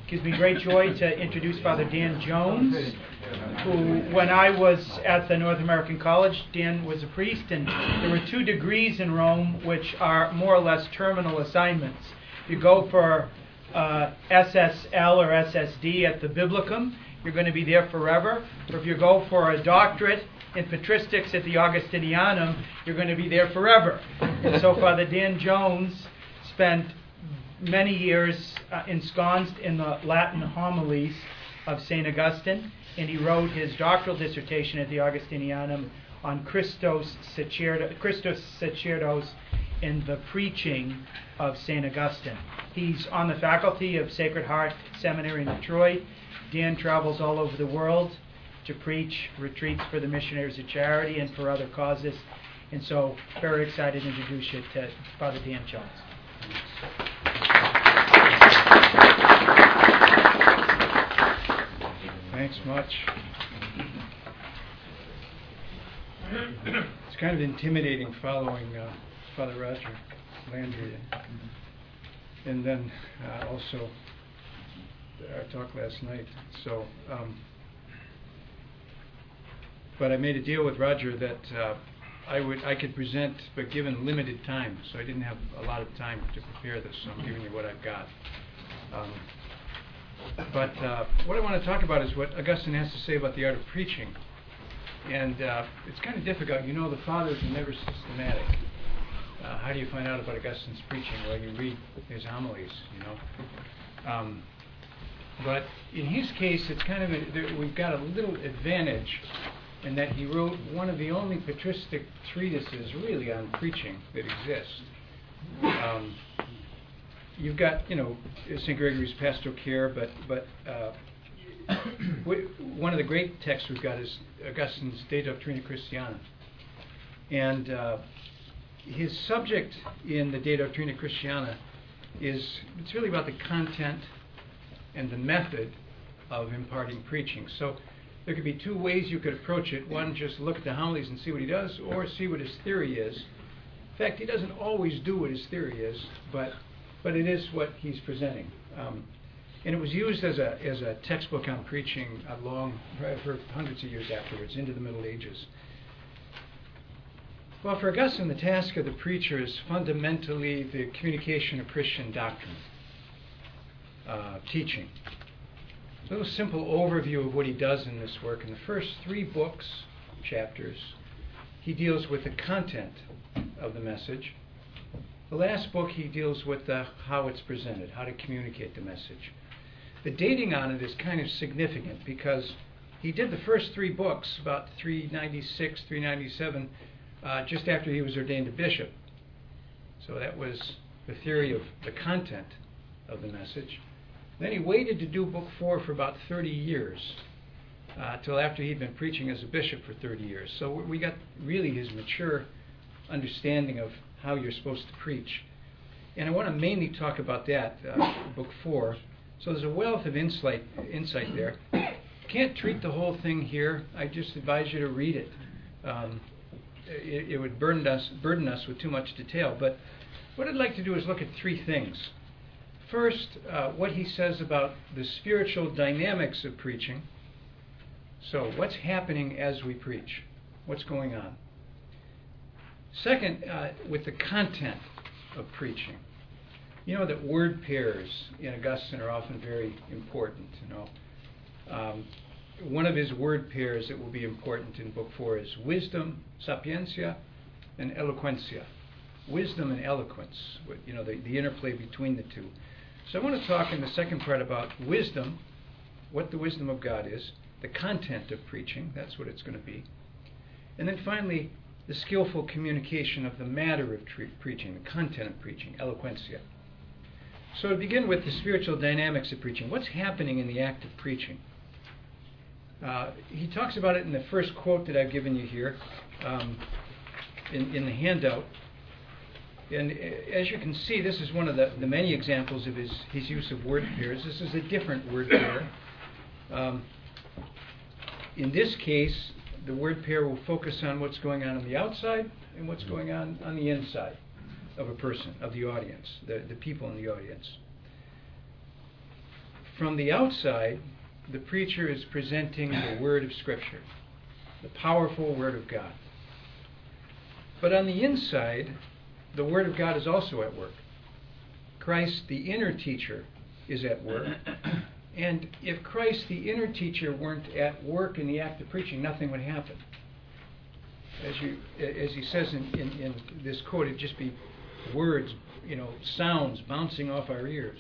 gives me great joy to introduce Father Dan Jones, who, when I was at the North American College, Dan was a priest, and there were 2 degrees in Rome which are more or less terminal assignments. You go for SSL or SSD at the Biblicum, you're going to be there forever. Or if you go for a doctorate in patristics at the Augustinianum, you're going to be there forever. And so Father Dan Jones spent many years ensconced in the Latin homilies of St. Augustine, and he wrote his doctoral dissertation at the Augustinianum on Christus Sacerdos in the preaching of St. Augustine. He's on the faculty of Sacred Heart Seminary in Detroit. Dan travels all over the world to preach retreats for the Missionaries of Charity and for other causes. And so, very excited to introduce you to Father Dan Jones. Thanks much. It's kind of intimidating following Father Roger Landry and then also our talk last night. So, but I made a deal with Roger that I could present, but given limited time, so I didn't have a lot of time to prepare this. So I'm giving you what I've got. But what I want to talk about is what Augustine has to say about the art of preaching, and it's kind of difficult. You know, the fathers are never systematic. How do you find out about Augustine's preaching? Well, you read his homilies, you know. But in his case, it's kind of we've got a little advantage in that he wrote one of the only patristic treatises really on preaching that exists. You've got, you know, St. Gregory's Pastoral Care, but one of the great texts we've got is Augustine's De Doctrina Christiana. And his subject in the De Doctrina Christiana it's really about the content and the method of imparting preaching. So there could be 2 ways you could approach it. One, just look at the homilies and see what he does, or see what his theory is. In fact, he doesn't always do what his theory is, but it is what he's presenting. And it was used as a textbook on preaching for hundreds of years afterwards, into the Middle Ages. Well, for Augustine, the task of the preacher is fundamentally the communication of Christian doctrine, teaching. A little simple overview of what he does in this work. In the first 3 chapters, he deals with the content of the message. The last book, he deals with how it's presented, how to communicate the message. The dating on it is kind of significant because he did the first 3 books, about 396, 397, just after he was ordained a bishop. So that was the theory of the content of the message. Then he waited to do book 4 for about 30 years, till after he'd been preaching as a bishop for 30 years. So we got really his mature understanding of how you're supposed to preach. And I want to mainly talk about that, book 4. So there's a wealth of insight there. Can't treat the whole thing here. I just advise you to read it. It would burden us with too much detail. But what I'd like to do is look at 3 things. First, what he says about the spiritual dynamics of preaching. So what's happening as we preach? What's going on? Second, with the content of preaching. You know that word pairs in Augustine are often very important. You know, one of his word pairs that will be important in book 4 is wisdom, sapientia, and eloquentia. Wisdom and eloquence. You know, the interplay between the 2. So I want to talk in the second part about wisdom, what the wisdom of God is, the content of preaching, that's what it's going to be, and then finally the skillful communication of the matter of preaching, the content of preaching, eloquentia. So to begin with the spiritual dynamics of preaching, what's happening in the act of preaching? He talks about it in the first quote that I've given you here in the handout. And as you can see, this is one of the many examples of his use of word pairs. This is a different word pair. In this case, the word pair will focus on what's going on the outside and what's going on the inside of a person, of the audience, the people in the audience. From the outside, the preacher is presenting the word of Scripture, the powerful Word of God. But on the inside, the Word of God is also at work. Christ, the inner teacher, is at work. And if Christ, the inner teacher, weren't at work in the act of preaching, nothing would happen. As he says in this quote, it'd just be words, sounds bouncing off our ears.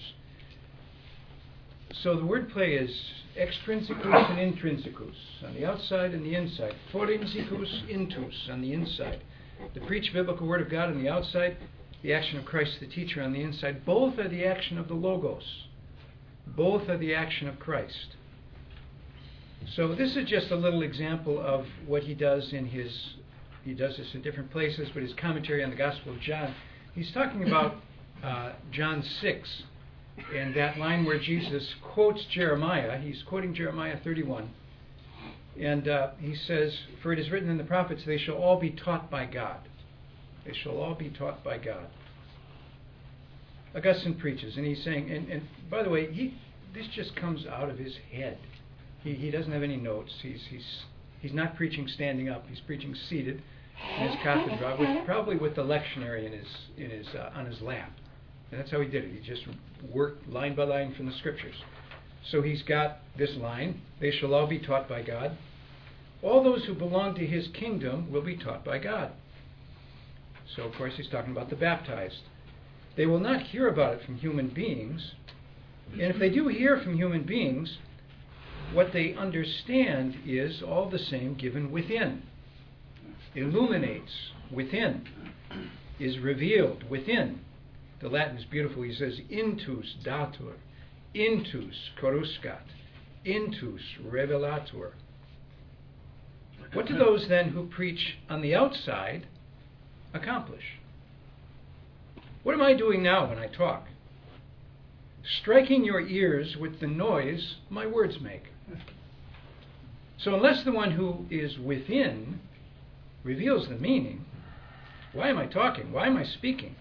So the wordplay is extrinsicus and intrinsicus, on the outside and the inside. Forensicus intus, on the inside. The preached biblical Word of God on the outside, the action of Christ the teacher on the inside. Both are the action of the Logos. Both are the action of Christ. So this is just a little example of what he does he does this in different places, but his commentary on the Gospel of John, he's talking about John 6, and that line where Jesus quotes Jeremiah. He's quoting Jeremiah 31. And he says, "For it is written in the prophets, they shall all be taught by God." They shall all be taught by God. Augustine preaches, and he's saying, and by the way, this just comes out of his head. He doesn't have any notes. He's not preaching standing up. He's preaching seated in his cathedra, probably with the lectionary on his lap. And that's how he did it. He just worked line by line from the Scriptures. So he's got this line, "They shall all be taught by God. All those who belong to his kingdom will be taught by God." So, of course, he's talking about the baptized. They will not hear about it from human beings. And if they do hear from human beings, what they understand is all the same given within. Illuminates within. Is revealed within. The Latin is beautiful. He says, "Intus datur, intus coruscat, intus revelatur." What do those then who preach on the outside accomplish? What am I doing now when I talk? Striking your ears with the noise my words make. So unless the one who is within reveals the meaning, why am I talking? Why am I speaking?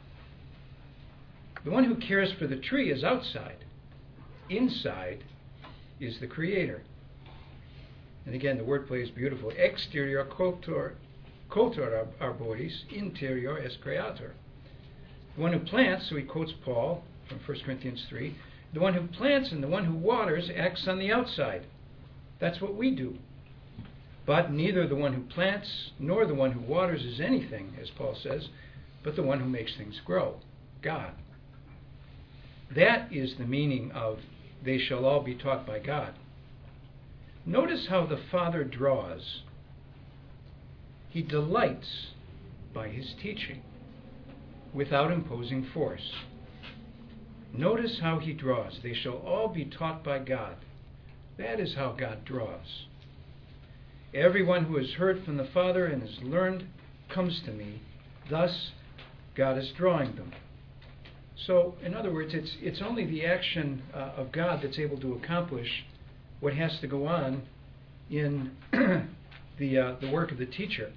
The one who cares for the tree is outside. Inside is the Creator. And again, the wordplay is beautiful. Exterior cultor arboris, interior es creator. The one who plants, so he quotes Paul from 1 Corinthians 3, the one who plants and the one who waters acts on the outside. That's what we do. But neither the one who plants nor the one who waters is anything, as Paul says, but the one who makes things grow, God. That is the meaning of "they shall all be taught by God." Notice how the Father draws. He delights by his teaching without imposing force. Notice how he draws. They shall all be taught by God. That is how God draws. Everyone who has heard from the Father and has learned comes to me. Thus, God is drawing them. So, in other words, it's only the action of God that's able to accomplish what has to go on in the work of the teacher.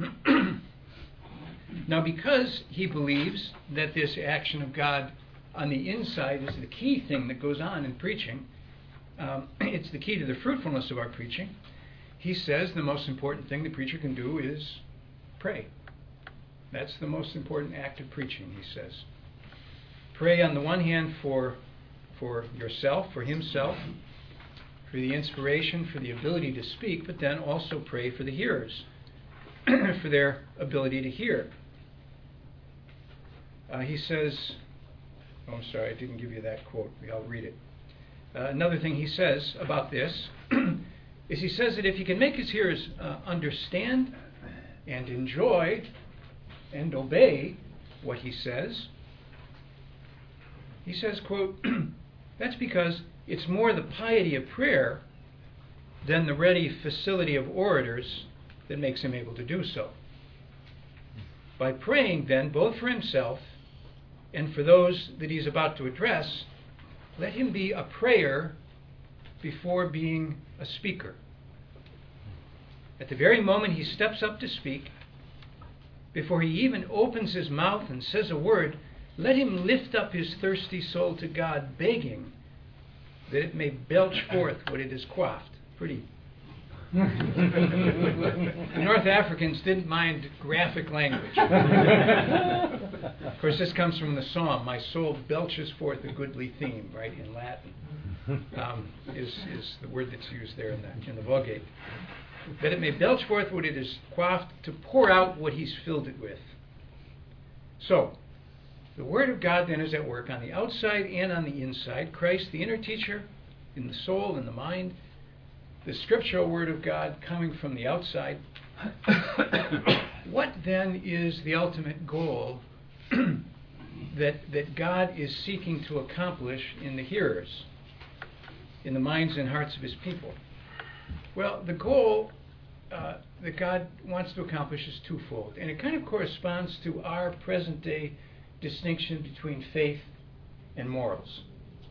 Now, because he believes that this action of God on the inside is the key thing that goes on in preaching, it's the key to the fruitfulness of our preaching, he says the most important thing the preacher can do is pray. That's the most important act of preaching, he says. Pray on the one hand for yourself, for himself, for the inspiration, for the ability to speak, but then also pray for the hearers, for their ability to hear. He says, I'm sorry, I didn't give you that quote. I'll read it. Another thing he says about this is he says that if he can make his hearers understand and enjoy and obey what he says, quote, that's because it's more the piety of prayer than the ready facility of orators that makes him able to do so. By praying, then, both for himself and for those that he's about to address, let him be a prayer before being a speaker. At the very moment he steps up to speak, before he even opens his mouth and says a word, let him lift up his thirsty soul to God, begging that it may belch forth what it has quaffed. Pretty. The North Africans didn't mind graphic language. Of course, this comes from the psalm, "My soul belches forth a goodly theme," right, in Latin, is the word that's used there in the Vulgate. That it may belch forth what it is quaffed, to pour out what he's filled it with. So, the Word of God then is at work on the outside and on the inside. Christ, the inner teacher, in the soul and the mind. The scriptural Word of God coming from the outside. What then is the ultimate goal that God is seeking to accomplish in the hearers, in the minds and hearts of His people? Well, the goal that God wants to accomplish is twofold, and it kind of corresponds to our present-day distinction between faith and morals.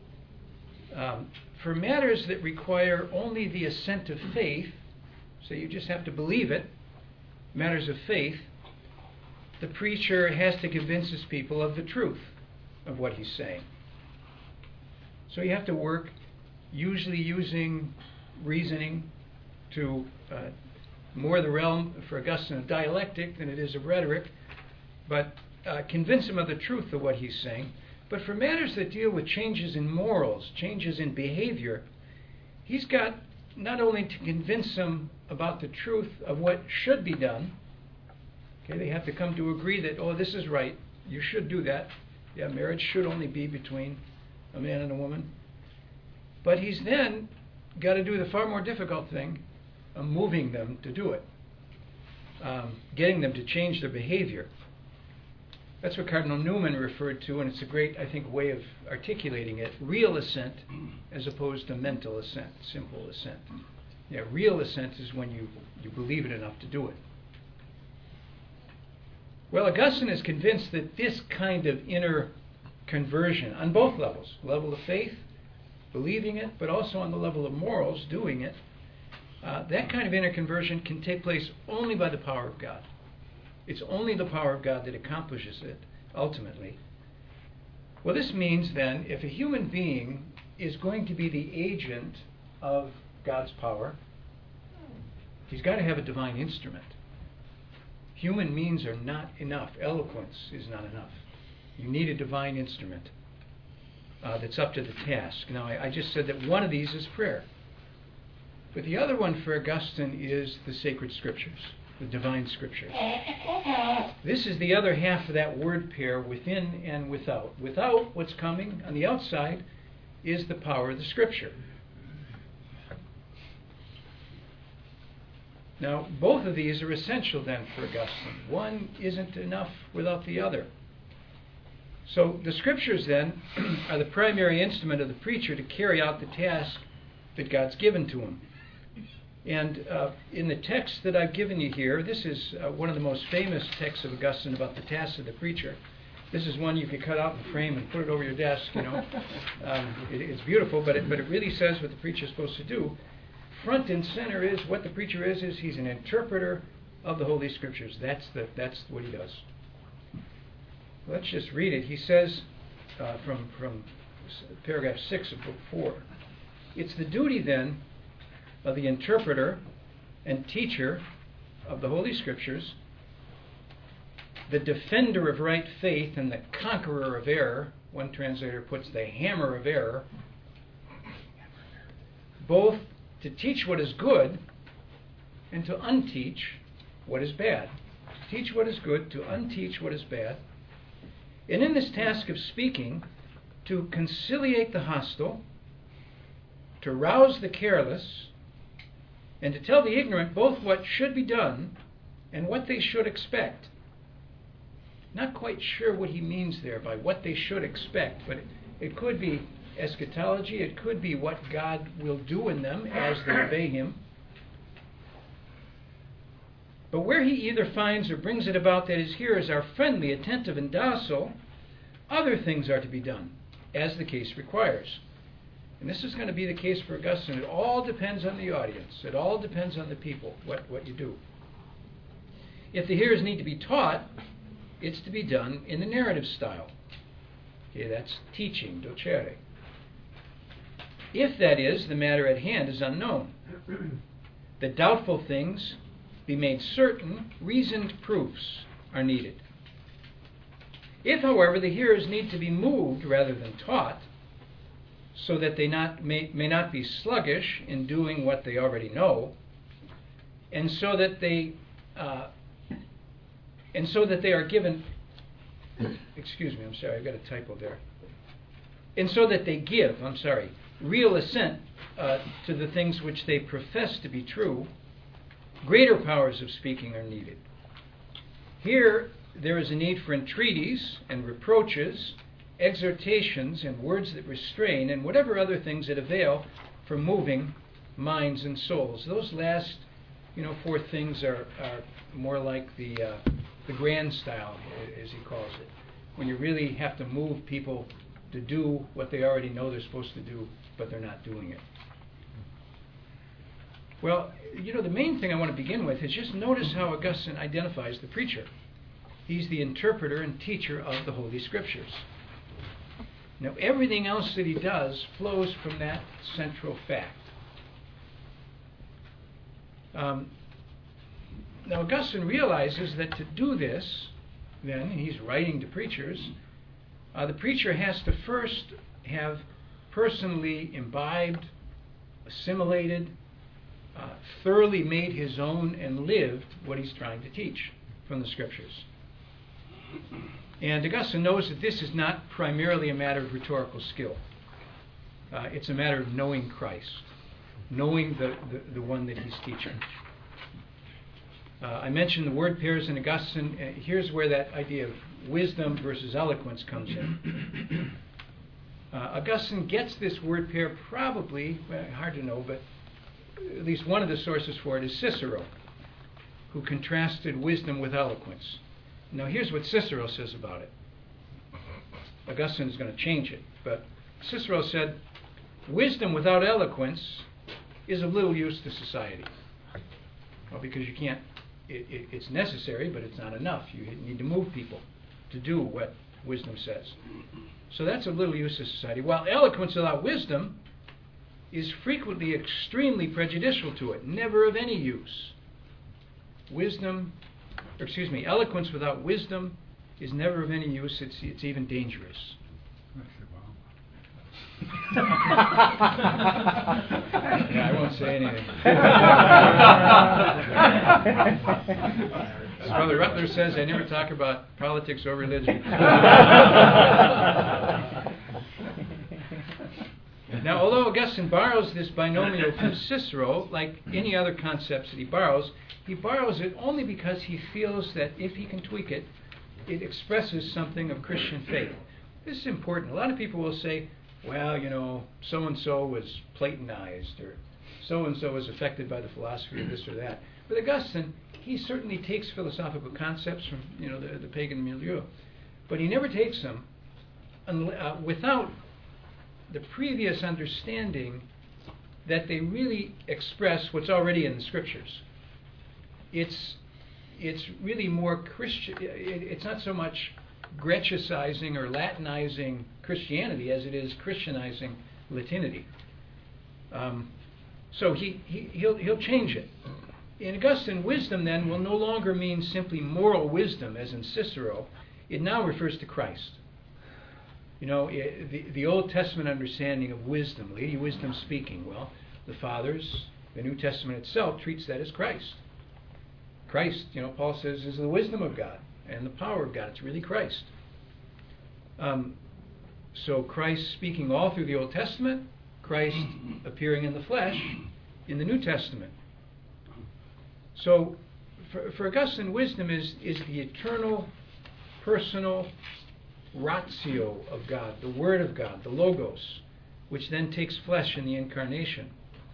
For matters that require only the assent of faith, so you just have to believe it, matters of faith, the preacher has to convince his people of the truth of what he's saying. So you have to work, usually using reasoning, to more the realm, for Augustine, of dialectic than it is of rhetoric, but convince him of the truth of what he's saying. But for matters that deal with changes in morals, changes in behavior, he's got not only to convince them about the truth of what should be done. Okay, they have to come to agree that, oh, this is right, you should do that. Yeah, marriage should only be between a man and a woman. But he's then got to do the far more difficult thing of moving them to do it, getting them to change their behavior. That's what Cardinal Newman referred to, and it's a great, I think, way of articulating it. Real assent as opposed to mental assent, simple assent. Yeah, real assent is when you believe it enough to do it. Well, Augustine is convinced that this kind of inner conversion, on both levels, level of faith, believing it, but also on the level of morals, doing it, that kind of inner conversion can take place only by the power of God. It's only the power of God that accomplishes it, ultimately. Well, this means then, if a human being is going to be the agent of God's power, he's got to have a divine instrument. Human means are not enough. Eloquence is not enough. You need a divine instrument that's up to the task. Now, I just said that one of these is prayer. But the other one for Augustine is the sacred scriptures, the divine scriptures. This is the other half of that word pair, within and without. Without, what's coming on the outside is the power of the scripture. Now, both of these are essential then for Augustine. One isn't enough without the other. So the scriptures then are the primary instrument of the preacher to carry out the task that God's given to him. And in the text that I've given you here, this is one of the most famous texts of Augustine about the task of the preacher. This is one you could cut out and frame and put it over your desk, you know. It's beautiful, but it really says what the preacher is supposed to do. Front and center is what the preacher is he's an interpreter of the Holy Scriptures. That's what he does. Let's just read it. He says from paragraph 6 of book 4, it's the duty then of the interpreter and teacher of the Holy Scriptures, the defender of right faith and the conqueror of error, one translator puts the hammer of error, both to teach what is good and to unteach what is bad. To teach what is good, to unteach what is bad. And in this task of speaking, to conciliate the hostile, to rouse the careless, and to tell the ignorant both what should be done and what they should expect. Not quite sure what he means there by what they should expect, but it could be eschatology, it could be what God will do in them as they obey Him. But where He either finds or brings it about that His hearers are friendly, attentive, and docile, other things are to be done, as the case requires. And this is going to be the case for Augustine. It all depends on the audience. It all depends on the people, what you do. If the hearers need to be taught, it's to be done in the narrative style. Okay, that's teaching, docere. if, that is, the matter at hand is unknown. That doubtful things be made certain, reasoned proofs are needed. If, however, the hearers need to be moved rather than taught, so that they may not be sluggish in doing what they already know, and so that they are given, excuse me, I'm sorry, I've got a typo there. And so that they give, real assent to the things which they profess to be true, greater powers of speaking are needed. Here, there is a need for entreaties and reproaches, exhortations and words that restrain, and whatever other things that avail for moving minds and souls. Those last, four things are more like the grand style, as he calls it, when you really have to move people to do what they already know they're supposed to do, but they're not doing it. Well, the main thing I want to begin with is just notice how Augustine identifies the preacher. He's the interpreter and teacher of the Holy Scriptures. Now, everything else that he does flows from that central fact. Now, Augustine realizes that to do this, then, he's writing to preachers, the preacher has to first have personally imbibed, assimilated, thoroughly made his own and lived what he's trying to teach from the Scriptures. And Augustine knows that this is not primarily a matter of rhetorical skill. It's a matter of knowing Christ, knowing the one that he's teaching. I mentioned the word pairs in Augustine. Here's where that idea of wisdom versus eloquence comes in. Augustine gets this word pair probably, hard to know, but at least one of the sources for it is Cicero, who contrasted wisdom with eloquence. Now here's what Cicero says about it. Augustine is going to change it, but Cicero said, wisdom without eloquence is of little use to society. Well, because you can't, it's necessary, but it's not enough. You need to move people to do what wisdom says. So that's of little use to society. While eloquence without wisdom is frequently extremely prejudicial to it, never of any use. Eloquence without wisdom is never of any use. It's even dangerous. I won't say anything. As Brother Rutler says, I never talk about politics or religion. Now, although Augustine borrows this binomial from Cicero, like any other concepts that he borrows it only because he feels that if he can tweak it, it expresses something of Christian faith. This is important. A lot of people will say, well, so-and-so was Platonized, or so-and-so was affected by the philosophy of this or that. But Augustine, he certainly takes philosophical concepts from, the pagan milieu. But he never takes them without the previous understanding that they really express what's already in the Scriptures. It's really more Christian. It's not so much Grecicizing or Latinizing Christianity as it is Christianizing Latinity. So he'll change it. In Augustine, wisdom then will no longer mean simply moral wisdom, as in Cicero. It now refers to Christ. The Old Testament understanding of wisdom, Lady Wisdom speaking, well, the Fathers, the New Testament itself treats that as Christ. Christ, Paul says, is the wisdom of God and the power of God. It's really Christ. So Christ speaking all through the Old Testament, Christ appearing in the flesh in the New Testament. So for Augustine, wisdom is the eternal, personal ratio of God, the Word of God, the Logos, which then takes flesh in the Incarnation.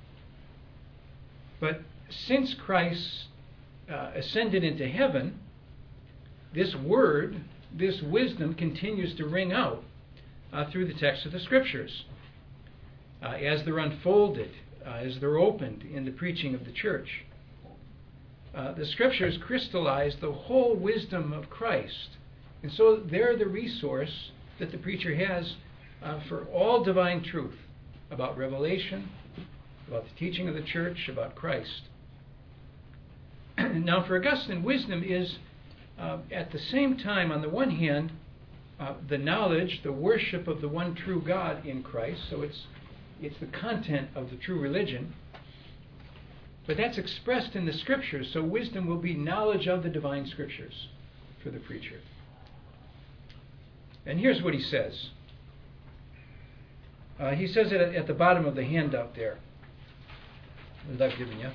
But since Christ ascended into heaven, this Word, this wisdom continues to ring out through the text of the Scriptures as they're unfolded, as they're opened in the preaching of the church. The Scriptures crystallize the whole wisdom of Christ. And so they're the resource that the preacher has for all divine truth. about revelation, about the teaching of the church, about Christ. Now, for Augustine, wisdom is at the same time, on the one hand, the knowledge, the worship of the one true God in Christ. So it's the content of the true religion. But that's expressed in the Scriptures. So wisdom will be knowledge of the divine Scriptures for the preacher. And here's what he says. He says it at the bottom of the handout there that I've given you.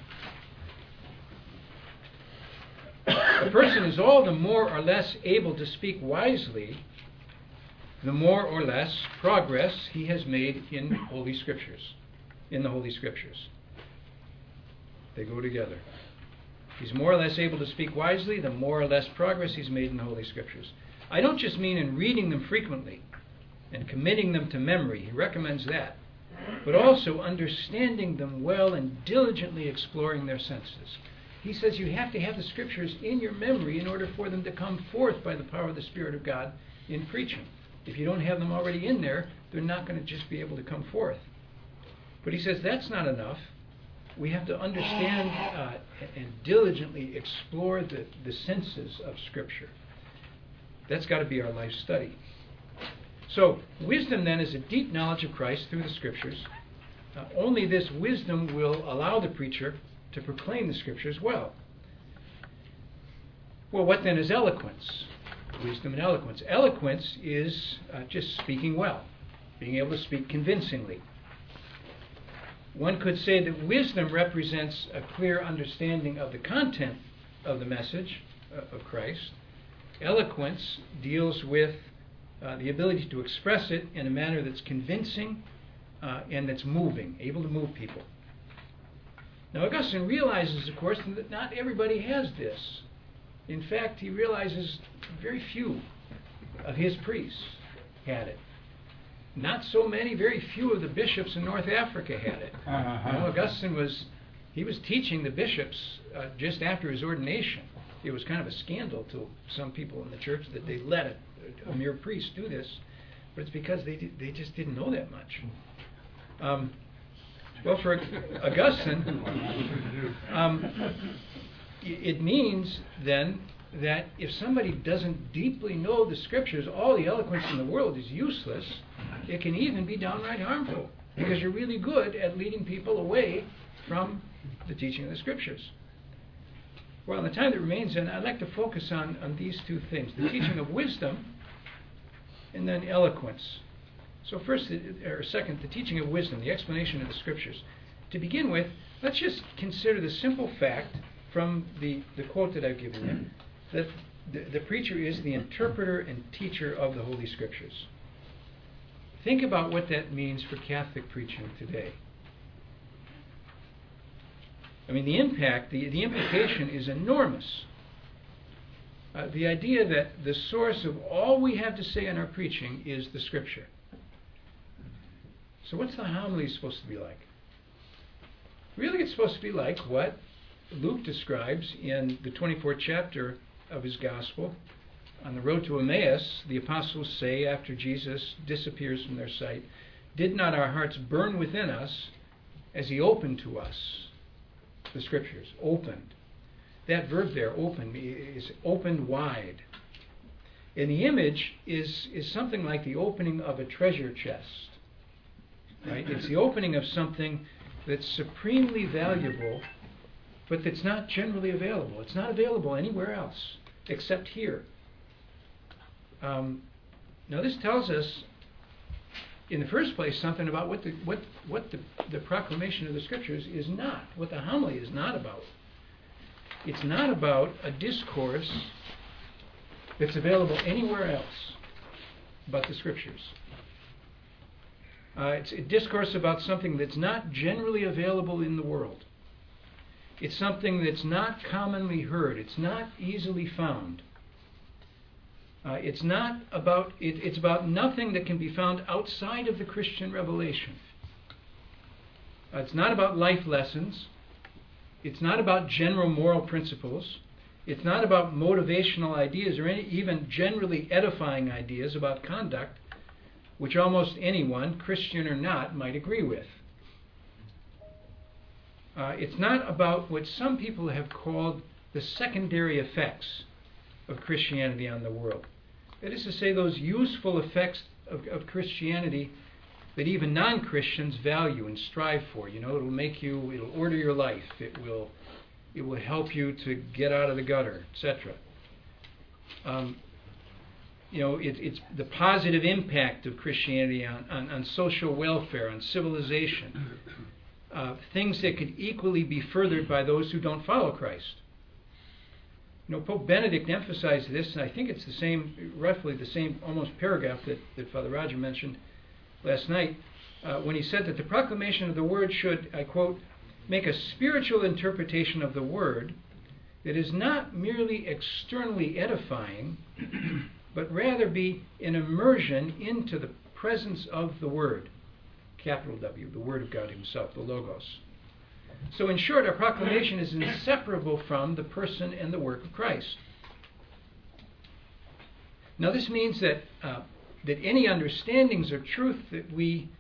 A person is all the more or less able to speak wisely the more or less progress he has made in Holy Scriptures, in the Holy Scriptures. They go together. He's more or less able to speak wisely the more or less progress he's made in the Holy Scriptures. I don't just mean in reading them frequently and committing them to memory. He recommends that. But also understanding them well and diligently exploring their senses. He says you have to have the Scriptures in your memory in order for them to come forth by the power of the Spirit of God in preaching. If you don't have them already in there, they're not going to just be able to come forth. But he says that's not enough. We have to understand and diligently explore the senses of Scripture. That's got to be our life study. So, wisdom then is a deep knowledge of Christ through the Scriptures. Only this wisdom will allow the preacher to proclaim the Scriptures well. Well, what then is eloquence? Wisdom and eloquence. Eloquence is just speaking well, being able to speak convincingly. One could say that wisdom represents a clear understanding of the content of the message of Christ. Eloquence deals with the ability to express it in a manner that's convincing and that's moving, able to move people. Now, Augustine realizes, of course, that not everybody has this. In fact, he realizes very few of his priests had it. Not so many, very few of the bishops in North Africa had it. Augustine was teaching the bishops just after his ordination. It was kind of a scandal to some people in the church that they let a mere priest do this, but it's because they just didn't know that much. Well, for Augustine, it means then that if somebody doesn't deeply know the Scriptures, all the eloquence in the world is useless. It can even be downright harmful because you're really good at leading people away from the teaching of the Scriptures. Well, in the time that remains, then, I'd like to focus on these two things, the teaching of wisdom and then eloquence. So second, the teaching of wisdom, the explanation of the Scriptures. To begin with, let's just consider the simple fact from the quote that I've given you, that the preacher is the interpreter and teacher of the Holy Scriptures. Think about what that means for Catholic preaching today. I mean, the impact, the implication is enormous. The idea that the source of all we have to say in our preaching is the Scripture. So what's the homily supposed to be like? Really, it's supposed to be like what Luke describes in the 24th chapter of his Gospel. On the road to Emmaus, the apostles say, after Jesus disappears from their sight, "Did not our hearts burn within us as he opened to us the Scriptures?" Opened. That verb there, open, is opened wide. And the image is something like the opening of a treasure chest. Right? It's the opening of something that's supremely valuable, but that's not generally available. It's not available anywhere else except here. Now, this tells us, in the first place, something about what the proclamation of the Scriptures is not, what the homily is not about. It's not about a discourse that's available anywhere else but the Scriptures. It's a discourse about something that's not generally available in the world. It's something that's not commonly heard. It's not easily found. It's about nothing that can be found outside of the Christian revelation. It's not about life lessons. It's not about general moral principles. It's not about motivational ideas or even generally edifying ideas about conduct. which almost anyone, Christian or not, might agree with. It's not about what some people have called the secondary effects of Christianity on the world. That is to say, those useful effects of Christianity that even non-Christians value and strive for. It'll order your life. It will help you to get out of the gutter, etc. It's the positive impact of Christianity on social welfare, on civilization. Things that could equally be furthered by those who don't follow Christ. Pope Benedict emphasized this, and I think it's roughly the same almost paragraph that Father Roger mentioned last night, when he said that the proclamation of the Word should, I quote, make a spiritual interpretation of the Word that is not merely externally edifying, but rather be an immersion into the presence of the Word, capital W, the Word of God Himself, the Logos. So in short, our proclamation is inseparable from the person and the work of Christ. Now this means that any understandings of truth that we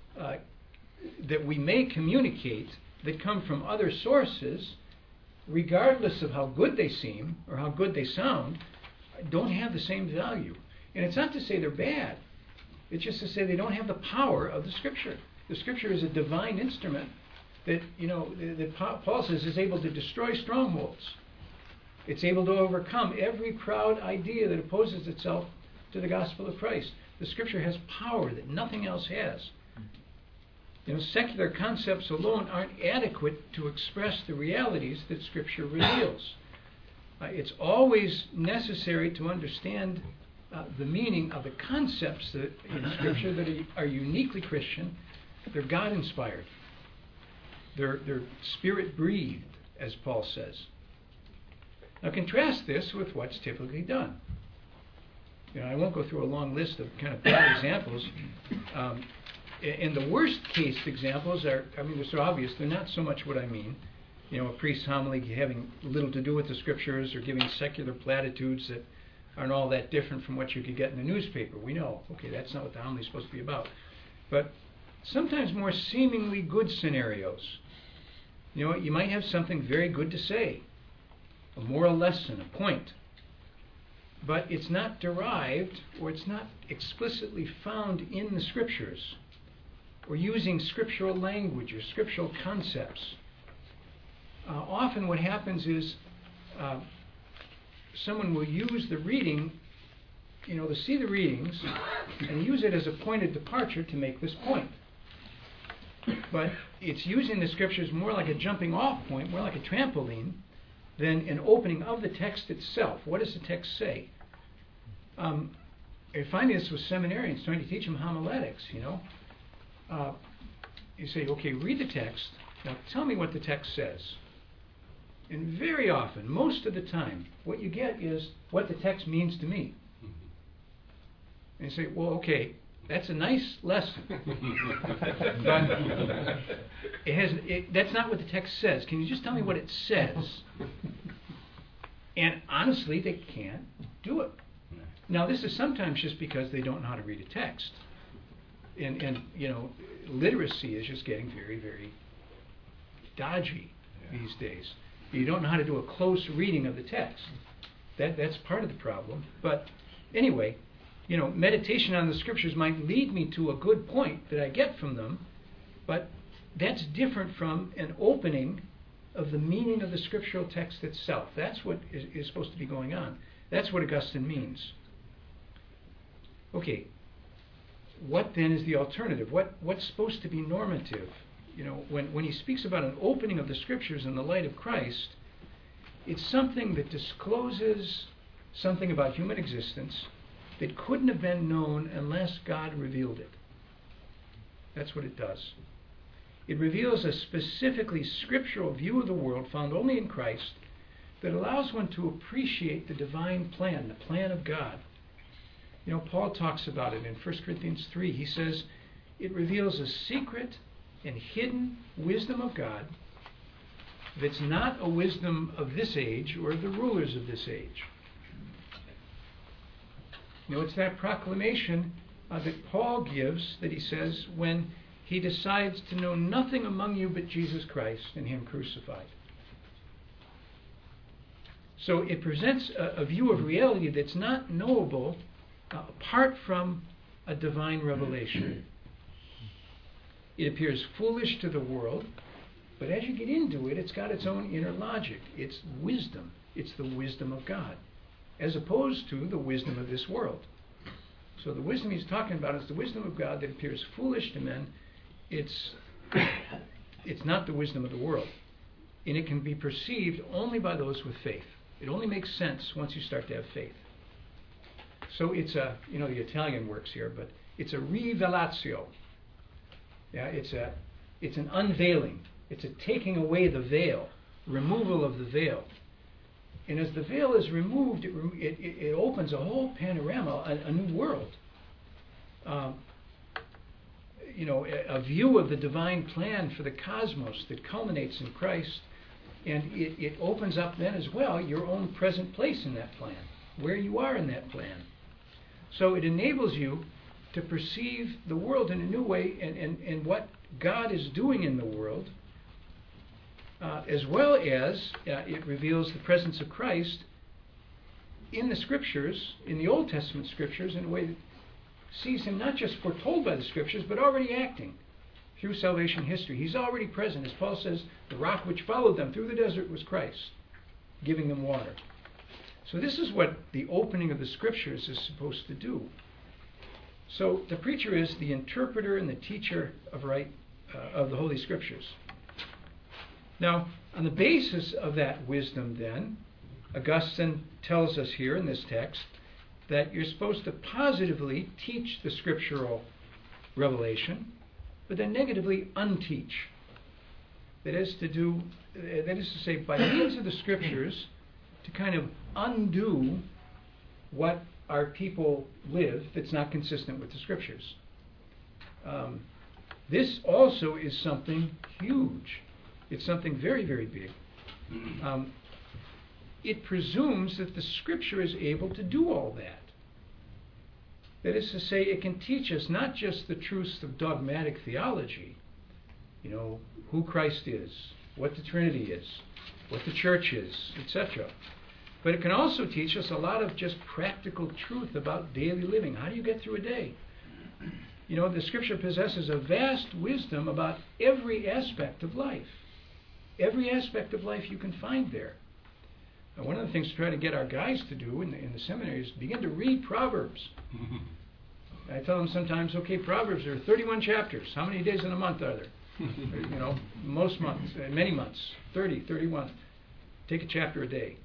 may communicate that come from other sources, regardless of how good they seem or how good they sound, don't have the same value. And it's not to say they're bad. It's just to say they don't have the power of the Scripture. The Scripture is a divine instrument that Paul says is able to destroy strongholds. It's able to overcome every proud idea that opposes itself to the gospel of Christ. The Scripture has power that nothing else has. Secular concepts alone aren't adequate to express the realities that Scripture reveals. It's always necessary to understand the meaning of the concepts that in Scripture that are uniquely Christian. They're God-inspired. They're Spirit-breathed, as Paul says. Now contrast this with what's typically done. I won't go through a long list of kind of bad examples. And the worst case examples they're so obvious, they're not so much what I mean. A priest's homily having little to do with the Scriptures or giving secular platitudes that aren't all that different from what you could get in the newspaper. We know, okay, that's not what the homily is supposed to be about. But sometimes more seemingly good scenarios. You might have something very good to say, a moral lesson, a point, but it's not derived or it's not explicitly found in the Scriptures or using scriptural language or scriptural concepts. Often what happens is someone will use the reading, to see the readings and use it as a point of departure to make this point. But it's using the Scriptures more like a jumping off point, more like a trampoline, than an opening of the text itself. What does the text say? I find this with seminarians trying to teach them homiletics, You say, okay, read the text. Now tell me what the text says. And very often, most of the time, what you get is what the text means to me. And you say, well, okay, that's a nice lesson. But that's not what the text says. Can you just tell me what it says? And honestly, they can't do it. Now, this is sometimes just because they don't know how to read a text. And literacy is just getting very, very dodgy these days. You don't know how to do a close reading of the text. That's part of the problem. But anyway, meditation on the Scriptures might lead me to a good point that I get from them, but that's different from an opening of the meaning of the scriptural text itself. That's what is supposed to be going on. That's what Augustine means. Okay, what then is the alternative? What's supposed to be normative? When he speaks about an opening of the Scriptures in the light of Christ, it's something that discloses something about human existence that couldn't have been known unless God revealed it. That's what it does. It reveals a specifically scriptural view of the world found only in Christ that allows one to appreciate the divine plan, the plan of God. Paul talks about it in 1 Corinthians 3. He says, it reveals a secret and hidden wisdom of God that's not a wisdom of this age or of the rulers of this age. It's that proclamation that Paul gives, that he says, when he decides to know nothing among you but Jesus Christ and him crucified. So it presents a view of reality that's not knowable apart from a divine revelation. It appears foolish to the world, but as you get into it, it's got its own inner logic. It's wisdom. It's the wisdom of God, as opposed to the wisdom of this world. So the wisdom he's talking about is the wisdom of God that appears foolish to men. It's not the wisdom of the world. And it can be perceived only by those with faith. It only makes sense once you start to have faith. So it's the Italian works here, but it's a rivelatio. Yeah, it's an unveiling. It's a taking away the veil, removal of the veil. And as the veil is removed, it opens a whole panorama, a new world. A view of the divine plan for the cosmos that culminates in Christ. And it opens up then as well your own present place in that plan, where you are in that plan. So it enables you to perceive the world in a new way and what God is doing in the world, as well as it reveals the presence of Christ in the Scriptures, in the Old Testament Scriptures, in a way that sees him not just foretold by the Scriptures, but already acting through salvation history. He's already present. As Paul says, the rock which followed them through the desert was Christ, giving them water. So this is what the opening of the Scriptures is supposed to do. So the preacher is the interpreter and the teacher of the Holy Scriptures. Now, on the basis of that wisdom then, Augustine tells us here in this text that you're supposed to positively teach the scriptural revelation, but then negatively unteach. That is to say, by means of the Scriptures, to kind of undo what our people live that's not consistent with the Scriptures. This also is something huge. It's something very, very big. It presumes that the Scripture is able to do all that. That is to say, it can teach us not just the truths of dogmatic theology, who Christ is, what the Trinity is, what the Church is, etc. But it can also teach us a lot of just practical truth about daily living. How do you get through a day? The Scripture possesses a vast wisdom about every aspect of life. Every aspect of life you can find there. Now, one of the things to try to get our guys to do in the seminary is begin to read Proverbs. I tell them sometimes, okay, Proverbs, there are 31 chapters. How many days in a month are there? Most months, many months, 30, 31. Take a chapter a day.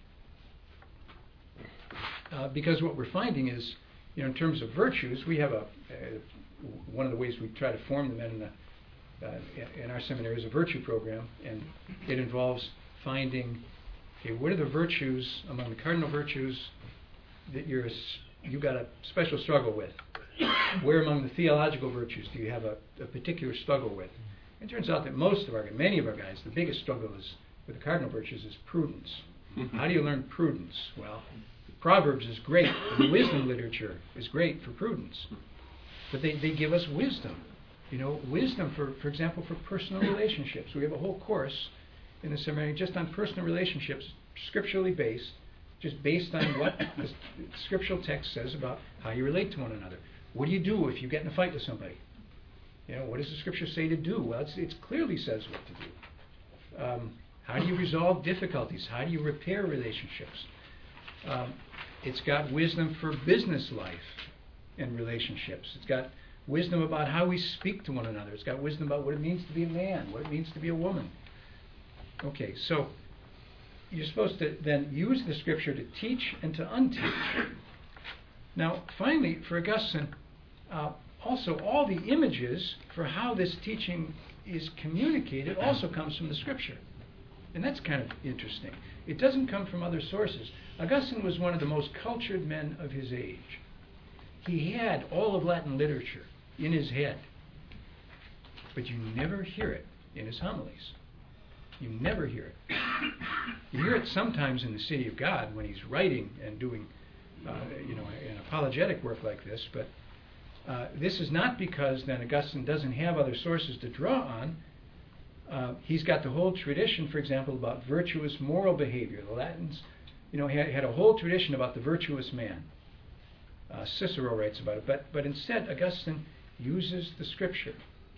Because what we're finding is, in terms of virtues, we have one of the ways we try to form the men in our seminary is a virtue program, and it involves finding, what are the virtues among the cardinal virtues that you've got a special struggle with? Where among the theological virtues do you have a particular struggle with? It turns out that many of our guys, the biggest struggle with the cardinal virtues is prudence. How do you learn prudence? Well, Proverbs is great. The wisdom literature is great for prudence. But they give us wisdom. Wisdom, for example, for personal relationships. We have a whole course in the seminary just on personal relationships, scripturally based, just based on what the scriptural text says about how you relate to one another. What do you do if you get in a fight with somebody? What does the Scripture say to do? Well, it clearly says what to do. How do you resolve difficulties? How do you repair relationships? It's got wisdom for business life and relationships. It's got wisdom about how we speak to one another. It's got wisdom about what it means to be a man, what it means to be a woman. Okay, so you're supposed to then use the Scripture to teach and to unteach. Now, finally, for Augustine, also all the images for how this teaching is communicated also comes from the Scripture. And that's kind of interesting. It doesn't come from other sources. Augustine was one of the most cultured men of his age. He had all of Latin literature in his head, but you never hear it in his homilies. You never hear it. You hear it sometimes in the City of God when he's writing and doing, an apologetic work like this, but This is not because then Augustine doesn't have other sources to draw on. He's got the whole tradition, for example, about virtuous moral behavior. The Latins, had a whole tradition about the virtuous man. Cicero writes about it, but instead Augustine uses the Scripture.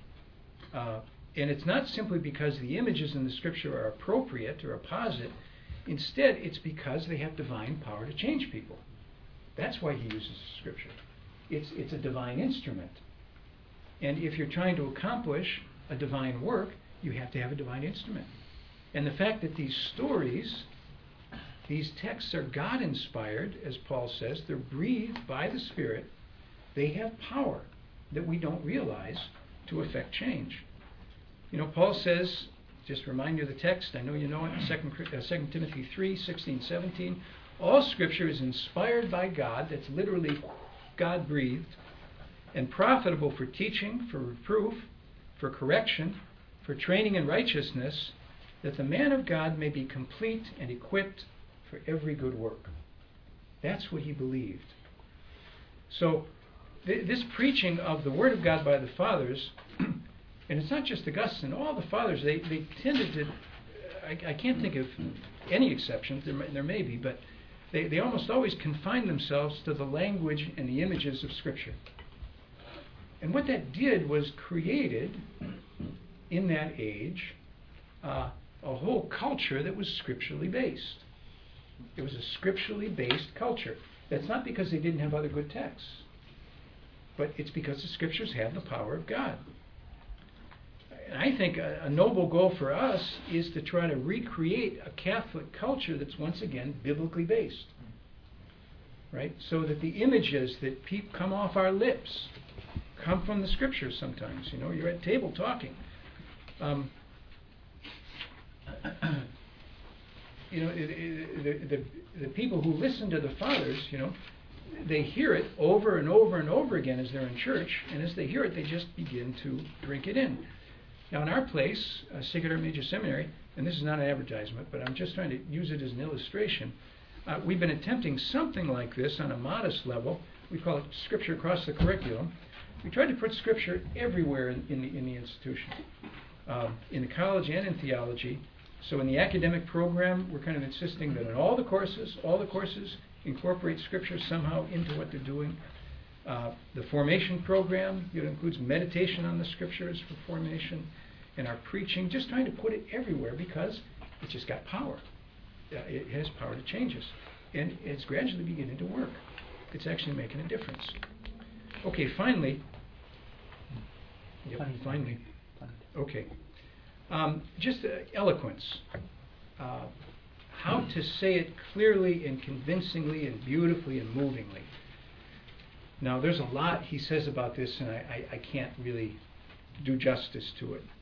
And it's not simply because the images in the Scripture are appropriate or apposite. Instead, it's because they have divine power to change people. That's why he uses Scripture. It's a divine instrument. And if you're trying to accomplish a divine work, you have to have a divine instrument. And the fact that these stories, these texts are God-inspired, as Paul says, they're breathed by the Spirit, they have power that we don't realize to affect change. Paul says, just remind you of the text, I know you know it, 2 Timothy 3, 16, 17, all Scripture is inspired by God, that's literally God-breathed, and profitable for teaching, for reproof, for correction, for training in righteousness, that the man of God may be complete and equipped for every good work. That's what he believed. So, this preaching of the Word of God by the Fathers, and it's not just Augustine, all the Fathers, they tended to, I can't think of any exceptions, there may be, but they almost always confine themselves to the language and the images of Scripture. And what that did was created, in that age, a whole culture that was scripturally based. It was a scripturally based culture. That's not because they didn't have other good texts, but it's because the Scriptures have the power of God. And I think a noble goal for us is to try to recreate a Catholic culture that's once again biblically based, right? So that the images that come off our lips come from the Scriptures sometimes. You're at table talking. The people who listen to the Fathers, they hear it over and over and over again as they're in church, and as they hear it, they just begin to drink it in. Now, in our place, Sacred Heart Major Seminary, and this is not an advertisement, but I'm just trying to use it as an illustration, we've been attempting something like this on a modest level. We call it Scripture Across the Curriculum. We tried to put Scripture everywhere in the institution, in the college and in theology. So in the academic program, we're kind of insisting that in all the courses incorporate Scripture somehow into what they're doing. The formation program, includes meditation on the Scriptures for formation, and our preaching, just trying to put it everywhere because it's just got power. It has power to change us. And it's gradually beginning to work. It's actually making a difference. Okay, finally. Okay. Just eloquence. How to say it clearly and convincingly and beautifully and movingly. Now, there's a lot he says about this, and I can't really do justice to it.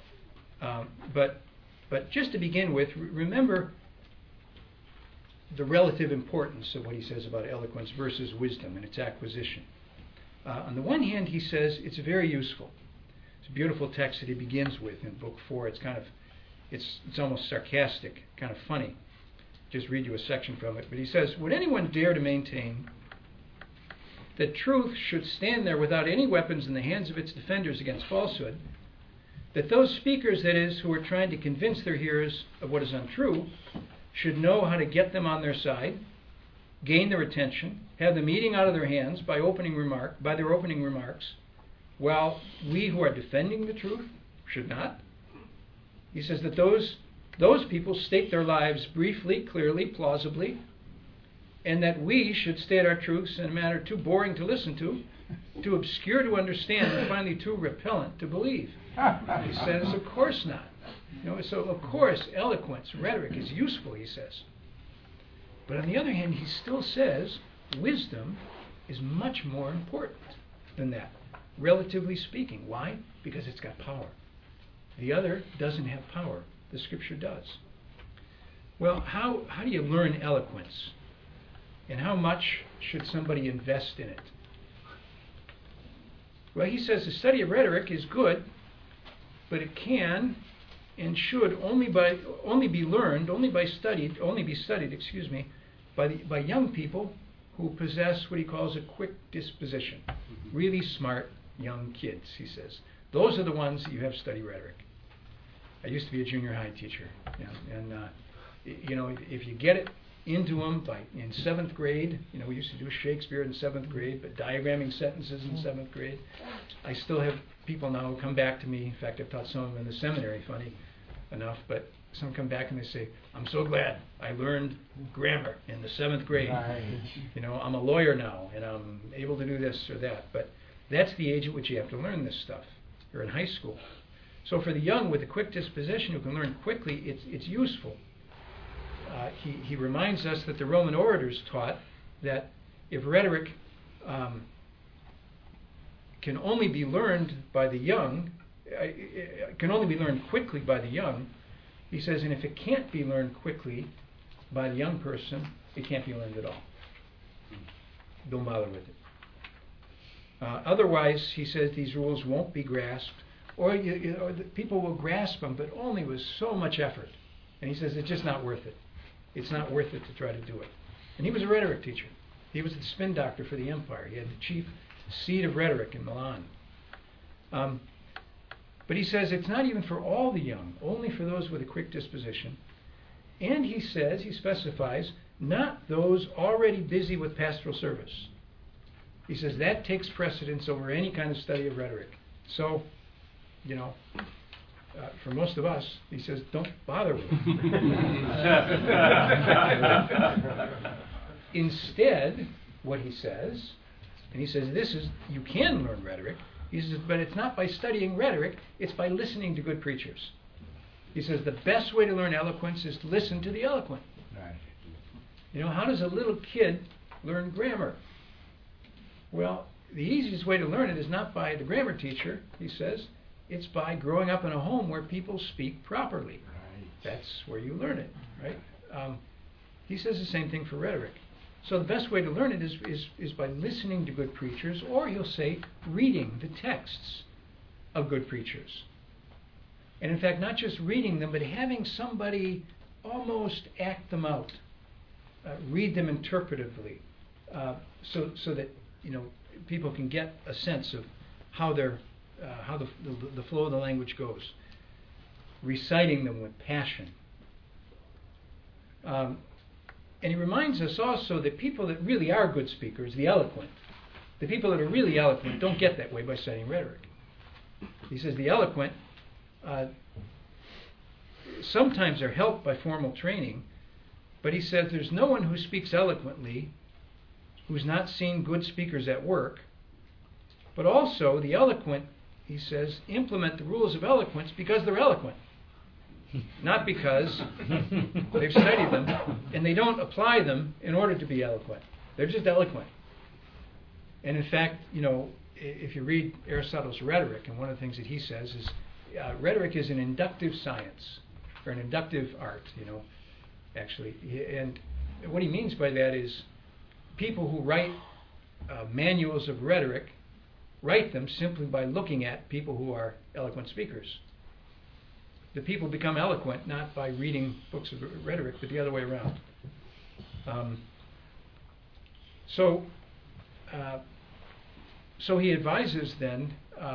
But just to begin with, remember the relative importance of what he says about eloquence versus wisdom and its acquisition. On the one hand, he says it's very useful. It's a beautiful text that he begins with in Book 4. It's almost sarcastic, kind of funny. Just read you a section from it. But he says, would anyone dare to maintain that truth should stand there without any weapons in the hands of its defenders against falsehood, that those speakers, that is, who are trying to convince their hearers of what is untrue, should know how to get them on their side, gain their attention, have them eating out of their hands by their opening remarks, while we who are defending the truth should not? He says that those people state their lives briefly, clearly, plausibly, and that we should state our truths in a manner too boring to listen to, too obscure to understand, and finally too repellent to believe. He says, of course not. So of course, eloquence, rhetoric is useful, he says. But on the other hand, he still says wisdom is much more important than that, relatively speaking. Why? Because it's got power. The other doesn't have power. The Scripture does. Well, how do you learn eloquence? And how much should somebody invest in it? Well, he says the study of rhetoric is good, but it can and should only be studied by young people who possess what he calls a quick disposition. Really smart young kids, he says. Those are the ones that you have study rhetoric. I used to be a junior high teacher, and if you get it into them in 7th grade, we used to do Shakespeare in 7th grade, but diagramming sentences in 7th grade. I still have people now who come back to me. In fact, I've taught some of them in the seminary, funny enough, but some come back and they say, I'm so glad I learned grammar in the 7th grade. Right. I'm a lawyer now, and I'm able to do this or that. But that's the age at which you have to learn this stuff. You're in high school. So for the young with a quick disposition who can learn quickly, it's useful. He reminds us that the Roman orators taught that if rhetoric can only be learned by the young, can only be learned quickly by the young, he says, and if it can't be learned quickly by the young person, it can't be learned at all. Don't bother with it. Otherwise, he says, these rules won't be grasped, or people will grasp them, but only with so much effort. And he says, it's just not worth it. It's not worth it to try to do it. And he was a rhetoric teacher. He was the spin doctor for the empire. He had the chief seat of rhetoric in Milan. But he says it's not even for all the young, only for those with a quick disposition. And he says, he specifies, not those already busy with pastoral service. He says that takes precedence over any kind of study of rhetoric. So, for most of us, he says, don't bother with it. Instead, what he says, and he says, you can learn rhetoric. He says, but it's not by studying rhetoric, it's by listening to good preachers. He says the best way to learn eloquence is to listen to the eloquent. Right. How does a little kid learn grammar? Well, the easiest way to learn it is not by the grammar teacher, he says. It's by growing up in a home where people speak properly. Right. That's where you learn it, right? He says the same thing for rhetoric. So the best way to learn it is by listening to good preachers, or he'll say reading the texts of good preachers. And in fact, not just reading them, but having somebody almost act them out, read them interpretively, so that people can get a sense of how the flow of the language goes. Reciting them with passion. And he reminds us also that people that really are good speakers, the eloquent, the people that are really eloquent don't get that way by studying rhetoric. He says the eloquent sometimes are helped by formal training, but he says there's no one who speaks eloquently who's not seen good speakers at work. But also the eloquent, he says, implement the rules of eloquence because they're eloquent. Not because they've studied them, and they don't apply them in order to be eloquent. They're just eloquent. And in fact, if you read Aristotle's Rhetoric, and one of the things that he says is rhetoric is an inductive science, or an inductive art, actually. And what he means by that is people who write manuals of rhetoric write them simply by looking at people who are eloquent speakers. The people become eloquent not by reading books of rhetoric, but the other way around. So he advises then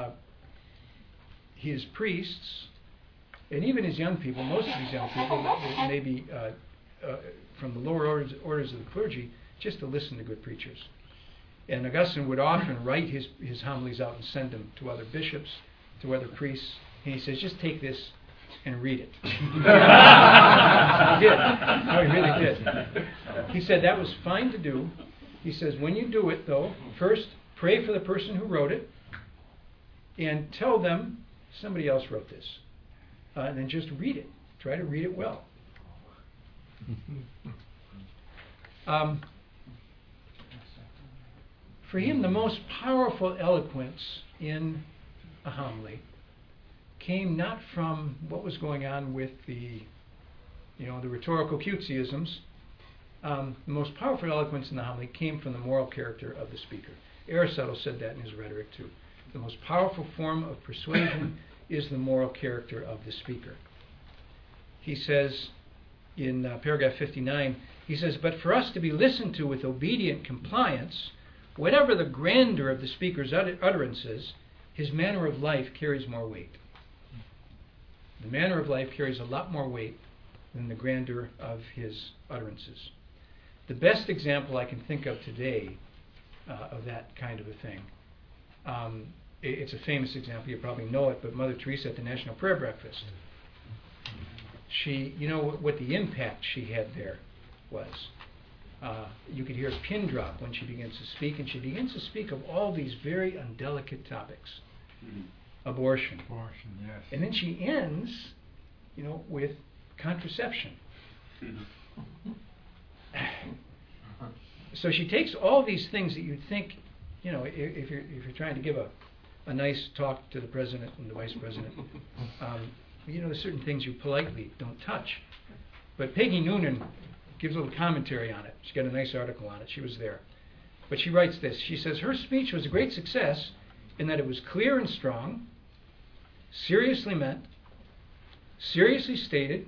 his priests, and even his young people, most of these young people, maybe from the lower orders of the clergy, just to listen to good preachers. And Augustine would often write his homilies out and send them to other bishops, to other priests, and he says, just take this and read it. He did. No, he really did. He said that was fine to do. He says, when you do it, though, first pray for the person who wrote it and tell them somebody else wrote this. And then just read it. Try to read it well. For him, the most powerful eloquence in a homily came not from what was going on with the rhetorical cutesisms. The most powerful eloquence in the homily came from the moral character of the speaker. Aristotle said that in his Rhetoric too. The most powerful form of persuasion is the moral character of the speaker. He says in paragraph 59, He says, but for us to be listened to with obedient compliance, whatever the grandeur of the speaker's utterances, his manner of life carries more weight. The manner of life carries a lot more weight than the grandeur of his utterances. The best example I can think of today of that kind of a thing, it's a famous example, you probably know it, but Mother Teresa at the National Prayer Breakfast. You know what the impact she had there was. You could hear a pin drop when she begins to speak, and she begins to speak of all these very undelicate topics. Abortion. Yes. And then she ends, with contraception. So she takes all these things that you'd think, if you're trying to give a nice talk to the president and the vice president, there's certain things you politely don't touch. But Peggy Noonan gives a little commentary on it. She's got a nice article on it. She was there. But she writes this. She says, her speech was a great success in that it was clear and strong, seriously meant, seriously stated,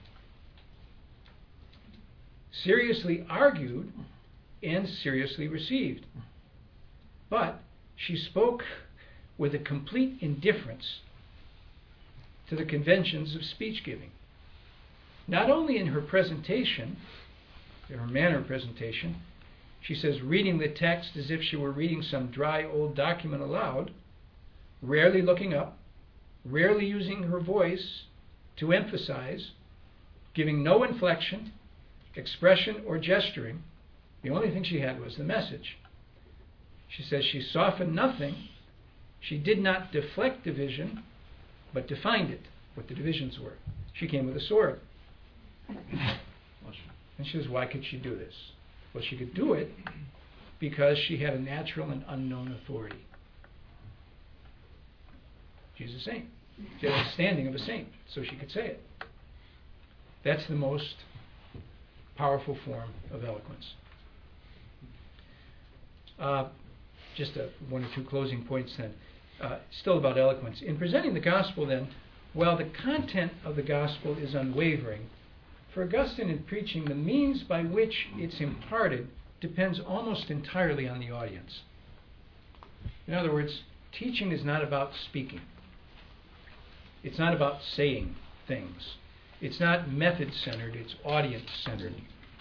seriously argued, and seriously received. But she spoke with a complete indifference to the conventions of speech giving. Not only in her presentation, in her manner of presentation, she says, reading the text as if she were reading some dry old document aloud, rarely looking up, rarely using her voice to emphasize, giving no inflection, expression, or gesturing. The only thing she had was the message. She says she softened nothing. She did not deflect division, but defined it, what the divisions were. She came with a sword. And she says, why could she do this? Well, she could do it because she had a natural and unknown authority. She's a saint. She had the standing of a saint, so she could say it. That's the most powerful form of eloquence. Just one or two closing points then. Still about eloquence. In presenting the gospel then, while the content of the gospel is unwavering, for Augustine in preaching, the means by which it's imparted depends almost entirely on the audience. In other words, teaching is not about speaking. It's not about saying things. It's not method-centered, it's audience-centered.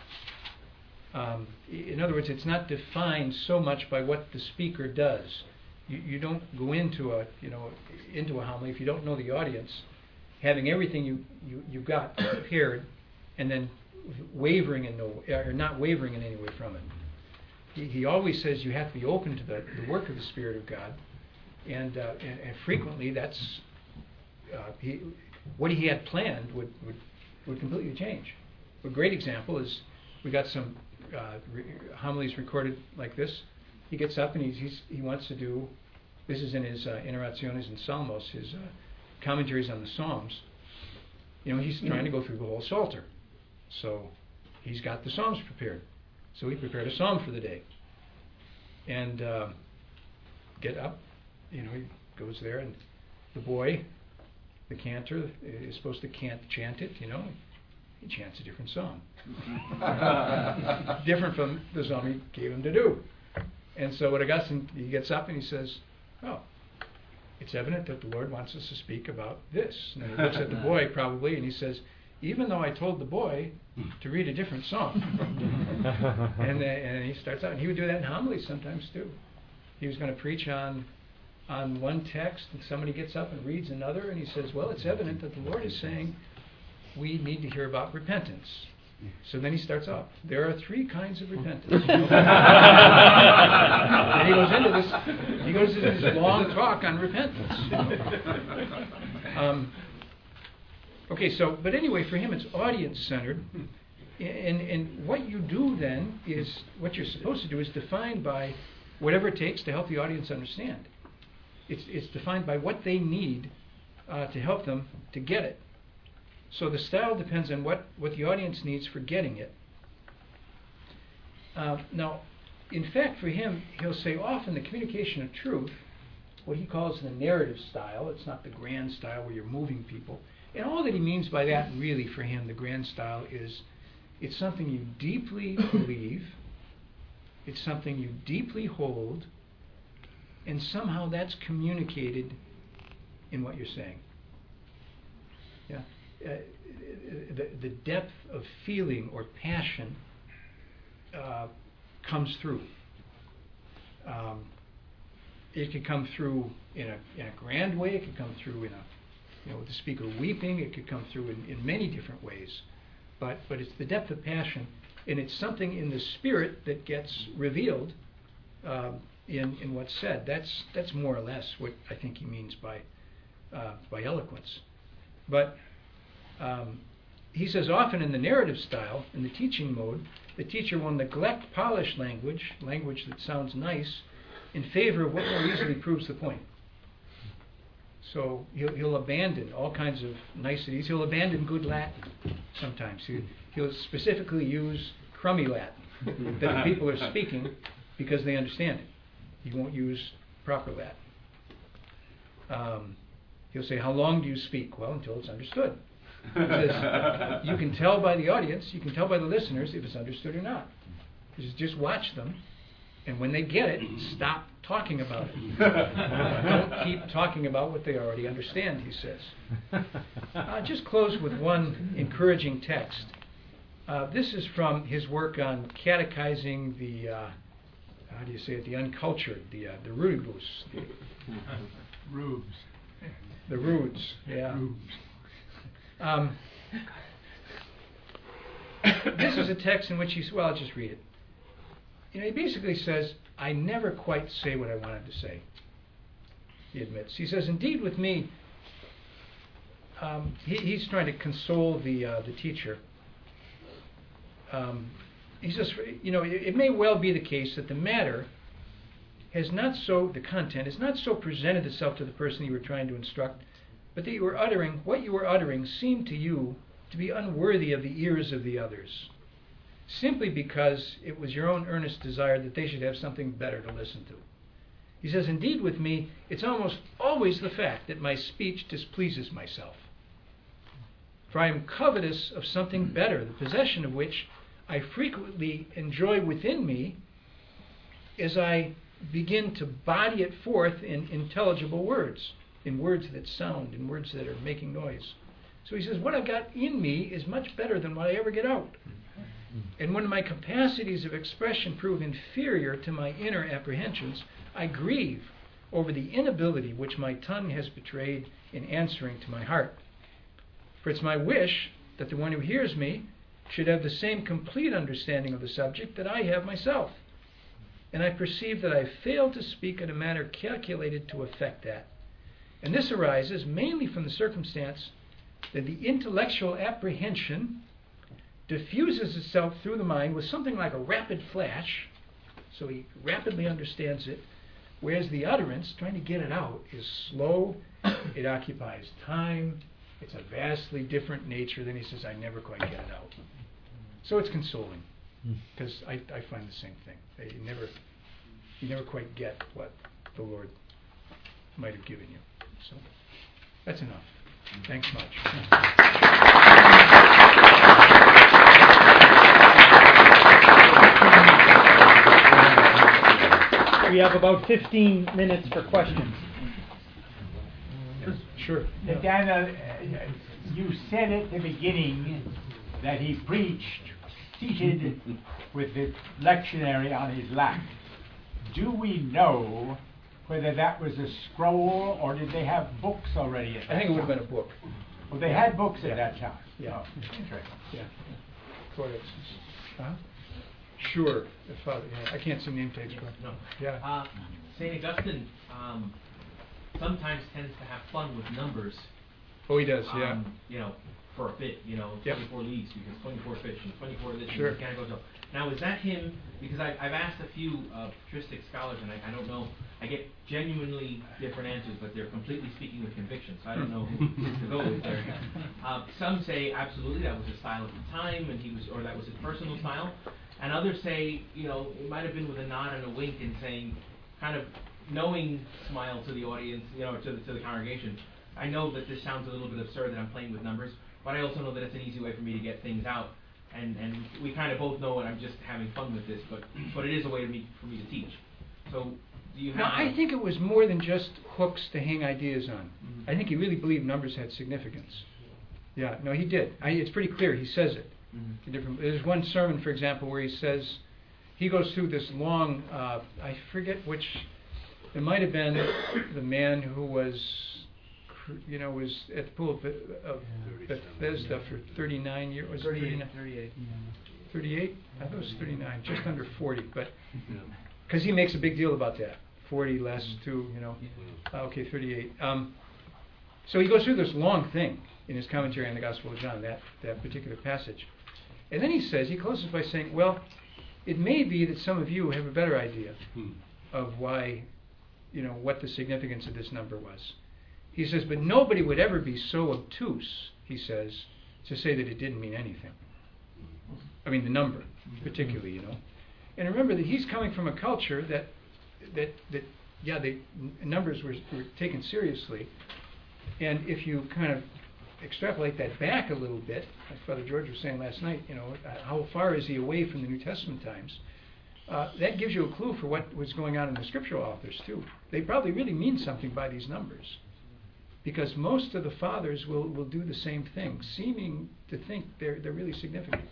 In other words, it's not defined so much by what the speaker does. You don't go into a homily if you don't know the audience, having everything you've got prepared, and then wavering or not wavering in any way from it. He always says you have to be open to the work of the Spirit of God, and frequently that's what he had planned would completely change. A great example is we got some homilies recorded like this. He gets up and he wants to do. This is in his Innoraciones and Salmos, his commentaries on the Psalms. He's trying to go through the whole Psalter. So he's got the Psalms prepared. So he prepared a psalm for the day. And get up, he goes there, and the boy, the cantor, is supposed to chant it, He chants a different psalm. Different from the psalm he gave him to do. And so what Augustine, he gets up and he says, oh, it's evident that the Lord wants us to speak about this. And then he looks at the boy probably and he says, even though I told the boy to read a different psalm. and he starts out, and he would do that in homilies sometimes too. He was going to preach on one text, and somebody gets up and reads another, and he says, well, it's evident that the Lord is saying we need to hear about repentance. So then he starts off. There are 3 kinds of repentance. And he goes into this long talk on repentance. But anyway, for him it's audience-centered. And what you do then is, what you're supposed to do is defined by whatever it takes to help the audience understand. It's defined by what they need to help them to get it. So the style depends on what the audience needs for getting it. Now, in fact, for him, he'll say often the communication of truth, what he calls the narrative style. It's not the grand style where you're moving people. And all that he means by that, really, for him, the grand style is It's something you deeply believe. It's something you deeply hold. And somehow that's communicated in what you're saying. Yeah. The depth of feeling or passion comes through. It can come through in a grand way. It can come through in with the speaker weeping. It could come through in many different ways. But it's the depth of passion, and it's something in the spirit that gets revealed in what's said. That's more or less what I think he means by eloquence. But he says often in the narrative style, in the teaching mode, the teacher will neglect polished language that sounds nice, in favor of what more easily proves the point. So he'll abandon all kinds of niceties. He'll abandon good Latin sometimes. He'll specifically use crummy Latin that the people are speaking because they understand it. He won't use proper Latin. He'll say, "How long do you speak?" Well, until it's understood. He says, you can tell by the audience, you can tell by the listeners if it's understood or not. Just watch them, and when they get it, stop talking about it. Don't keep talking about what they already understand, he says. I'll just close with one encouraging text. This is from his work on catechizing the, how do you say it, the uncultured, the rudibus. Rubes. The rudes, yeah. This is a text in which he's, well, I'll just read it. He basically says, I never quite say what I wanted to say, he admits. He says, indeed with me, he's trying to console the teacher. He says, it may well be the case that the matter has not so, the content has not so presented itself to the person you were trying to instruct, but that what you were uttering seemed to you to be unworthy of the ears of the others, simply because it was your own earnest desire that they should have something better to listen to. He says, indeed with me, it's almost always the fact that my speech displeases myself. For I am covetous of something better, the possession of which I frequently enjoy within me as I begin to body it forth in intelligible words, in words that sound, in words that are making noise. So he says, what I've got in me is much better than what I ever get out. And when my capacities of expression prove inferior to my inner apprehensions, I grieve over the inability which my tongue has betrayed in answering to my heart. For it's my wish that the one who hears me should have the same complete understanding of the subject that I have myself. And I perceive that I fail to speak in a manner calculated to effect that. And this arises mainly from the circumstance that the intellectual apprehension diffuses itself through the mind with something like a rapid flash, so he rapidly understands it, whereas the utterance, trying to get it out, is slow, it occupies time, it's a vastly different nature. Then he says, I never quite get it out. So it's consoling, because I find the same thing. You never quite get what the Lord might have given you. So that's enough. Thanks much. We have about 15 minutes for questions. Sure. Daniel, you said at the beginning that he preached seated with the lectionary on his lap. Do we know whether that was a scroll or did they have books already at that time? I think it would have been a book. Well, they had books at that time. Yeah. Oh, interesting. Yeah. Codex. Sure. I can't see name tags, but No. yeah. St. Augustine sometimes tends to have fun with numbers. Oh, he does. Yeah. For a bit, Yep. 24 leagues because 24 fish and 24 this Sure. and kind of goes up. Now, is that him? Because I've asked a few patristic scholars, and I don't know. I get genuinely different answers, but they're completely speaking with conviction, so I don't know who to go with there. Some say absolutely that was his style at the time, and or that was his personal style, and others say it might have been with a nod and a wink and saying, kind of knowing smile to the audience, to the congregation. I know that this sounds a little bit absurd that I'm playing with numbers, but I also know that it's an easy way for me to get things out. and we kind of both know, and I'm just having fun with this, but it is a way for me to teach. So do you have? No, I think it was more than just hooks to hang ideas on. Mm-hmm. I think he really believed numbers had significance. Yeah, no, he did. It's pretty clear. He says it. Mm-hmm. There's one sermon, for example, where he says, he goes through this long, I forget which, it might have been the man who was at the pool of Bethesda for 39 years. Was it 39? 38. 38? I thought it was 39, just under 40. But because he makes a big deal about that, 40 less 2, okay, 38. So he goes through this long thing in his commentary on the Gospel of John, that particular passage. And then he closes by saying, well, it may be that some of you have a better idea of why, what the significance of this number was. He says, but nobody would ever be so obtuse, he says, to say that it didn't mean anything. I mean, the number, particularly, And remember that he's coming from a culture that numbers were taken seriously. And if you kind of extrapolate that back a little bit, like Father George was saying last night, how far is he away from the New Testament times? That gives you a clue for what was going on in the scriptural authors, too. They probably really mean something by these numbers. Because most of the fathers will do the same thing, seeming to think they're really significant.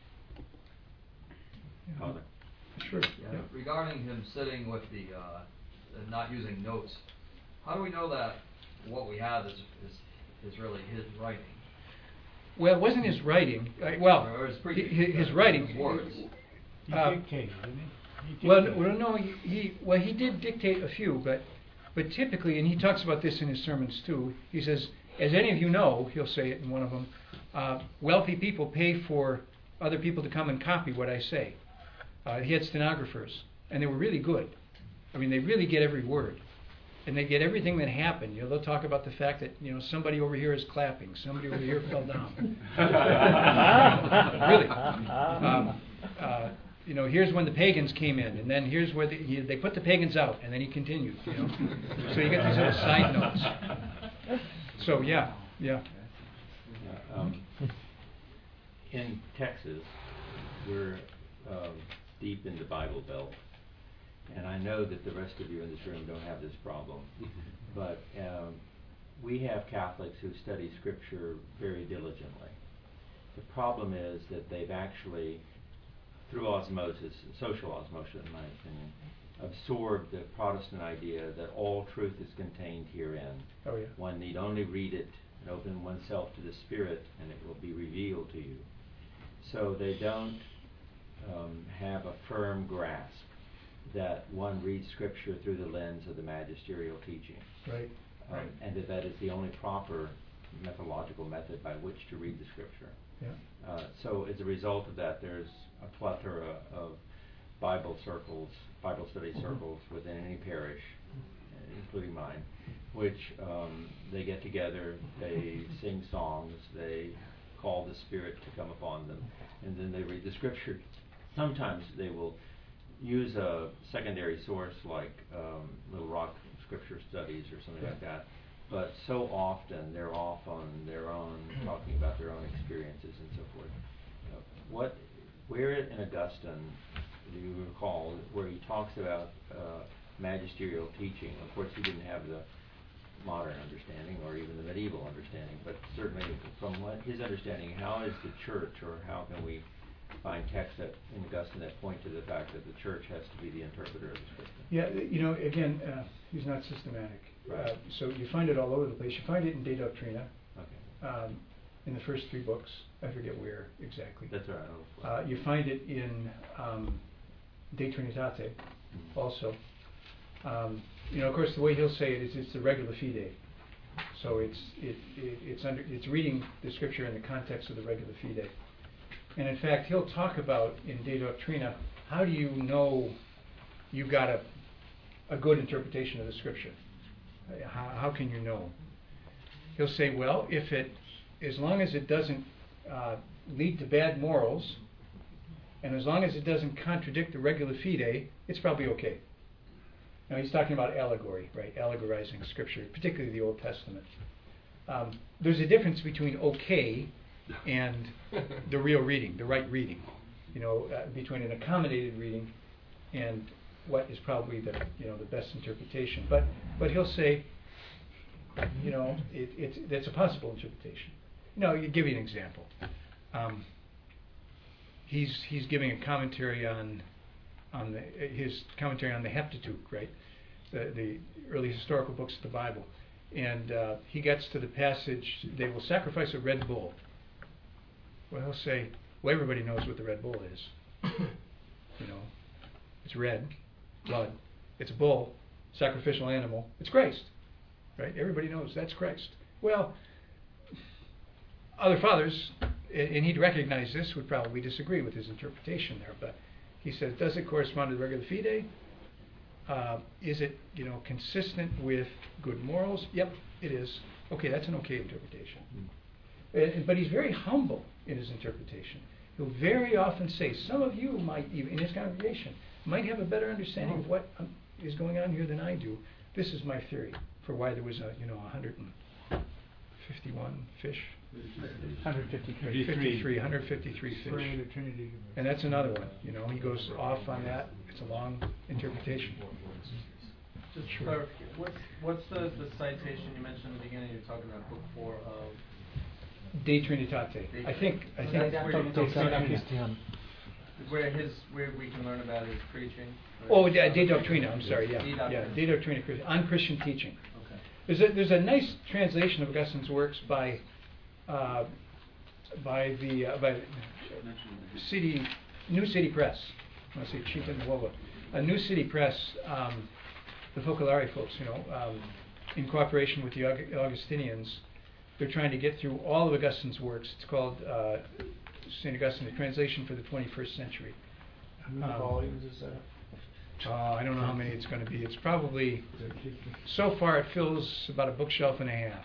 Father. Sure. Yeah. Regarding him sitting with the not using notes, how do we know that what we have is really his writing? Well, it wasn't his writing. Or his writing. Words. He dictated, didn't he? He did dictate a few, but typically, and he talks about this in his sermons too, he says, as any of you know, he'll say it in one of them, wealthy people pay for other people to come and copy what I say. He had stenographers, and they were really good. I mean, they really get every word. And they get everything that happened. They'll talk about the fact that, somebody over here is clapping, somebody over here fell down. Really. Here's when the pagans came in, and then here's where they put the pagans out, and then he continued. So you get these little side notes. So yeah. In Texas, we're deep in the Bible Belt, and I know that the rest of you in this room don't have this problem, but we have Catholics who study Scripture very diligently. The problem is that they've actually, through osmosis, social osmosis in my opinion, absorbed the Protestant idea that all truth is contained herein. Oh, yeah. One need only read it and open oneself to the Spirit, and it will be revealed to you. So they don't have a firm grasp that one reads Scripture through the lens of the magisterial teaching. Right. And that is the only proper methodological method by which to read the Scripture. Yeah. So as a result of that, there's a plethora of Bible study circles within any parish, including mine, which they get together, they sing songs, they call the Spirit to come upon them, and then they read the Scripture. Sometimes they will use a secondary source like Little Rock Scripture Studies or something like that, but so often they're off on their own, talking about their own experiences and so forth. Where in Augustine do you recall where he talks about magisterial teaching? Of course, he didn't have the modern understanding or even the medieval understanding, but certainly from his understanding, how is the church, or how can we find texts in Augustine that point to the fact that the church has to be the interpreter of the Scripture? Yeah, again, he's not systematic. Right. So you find it all over the place. You find it in De Doctrina, Okay. in the first 3 books. I forget where exactly. That's all right. You find it in De Trinitate also. Of course, the way he'll say it is it's the regula fide. So it's reading the Scripture in the context of the regula fide. And in fact, he'll talk about in De Doctrina, how do you know you've got a good interpretation of the Scripture? How can you know? He'll say, well, as long as it doesn't lead to bad morals, and as long as it doesn't contradict the regula fide, it's probably okay. Now he's talking about allegory, right? Allegorizing Scripture, particularly the Old Testament. There's a difference between okay and the real reading, the right reading, between an accommodated reading and what is probably the best interpretation. But he'll say, that's a possible interpretation. You give you an example. He's giving a commentary his commentary on the Heptateuch, right? The early historical books of the Bible, and he gets to the passage, they will sacrifice a red bull. Well, he'll say, well, everybody knows what the red bull is. It's red, blood. It's a bull, sacrificial animal. It's Christ, right? Everybody knows that's Christ. Well, other fathers, and he'd recognize this, would probably disagree with his interpretation there, but he says, does it correspond to the Regula Fide? Is it, consistent with good morals? Yep, it is. Okay, that's an okay interpretation. But he's very humble in his interpretation. He'll very often say, some of you might, even in his congregation, might have a better understanding of what is going on here than I do. This is my theory for why there was 151 fish. 153 fish. And that's another one. He goes off on that. It's a long interpretation. Just what's the citation you mentioned in the beginning? You're talking about book 4 of De Trinitate. I think. Where we can learn about his preaching. Oh, De Doctrina. I'm sorry. Yeah, De Doctrina on Christian teaching. Okay. There's a nice translation of Augustine's works by New City Press. I want to say Cinta Nuova. New City Press, the Focolare folks, in cooperation with the Augustinians, they're trying to get through all of Augustine's works. It's called St. Augustine, a translation for the 21st century. How many volumes is that? I don't know how many it's going to be. It's probably, so far it fills about a bookshelf and a half.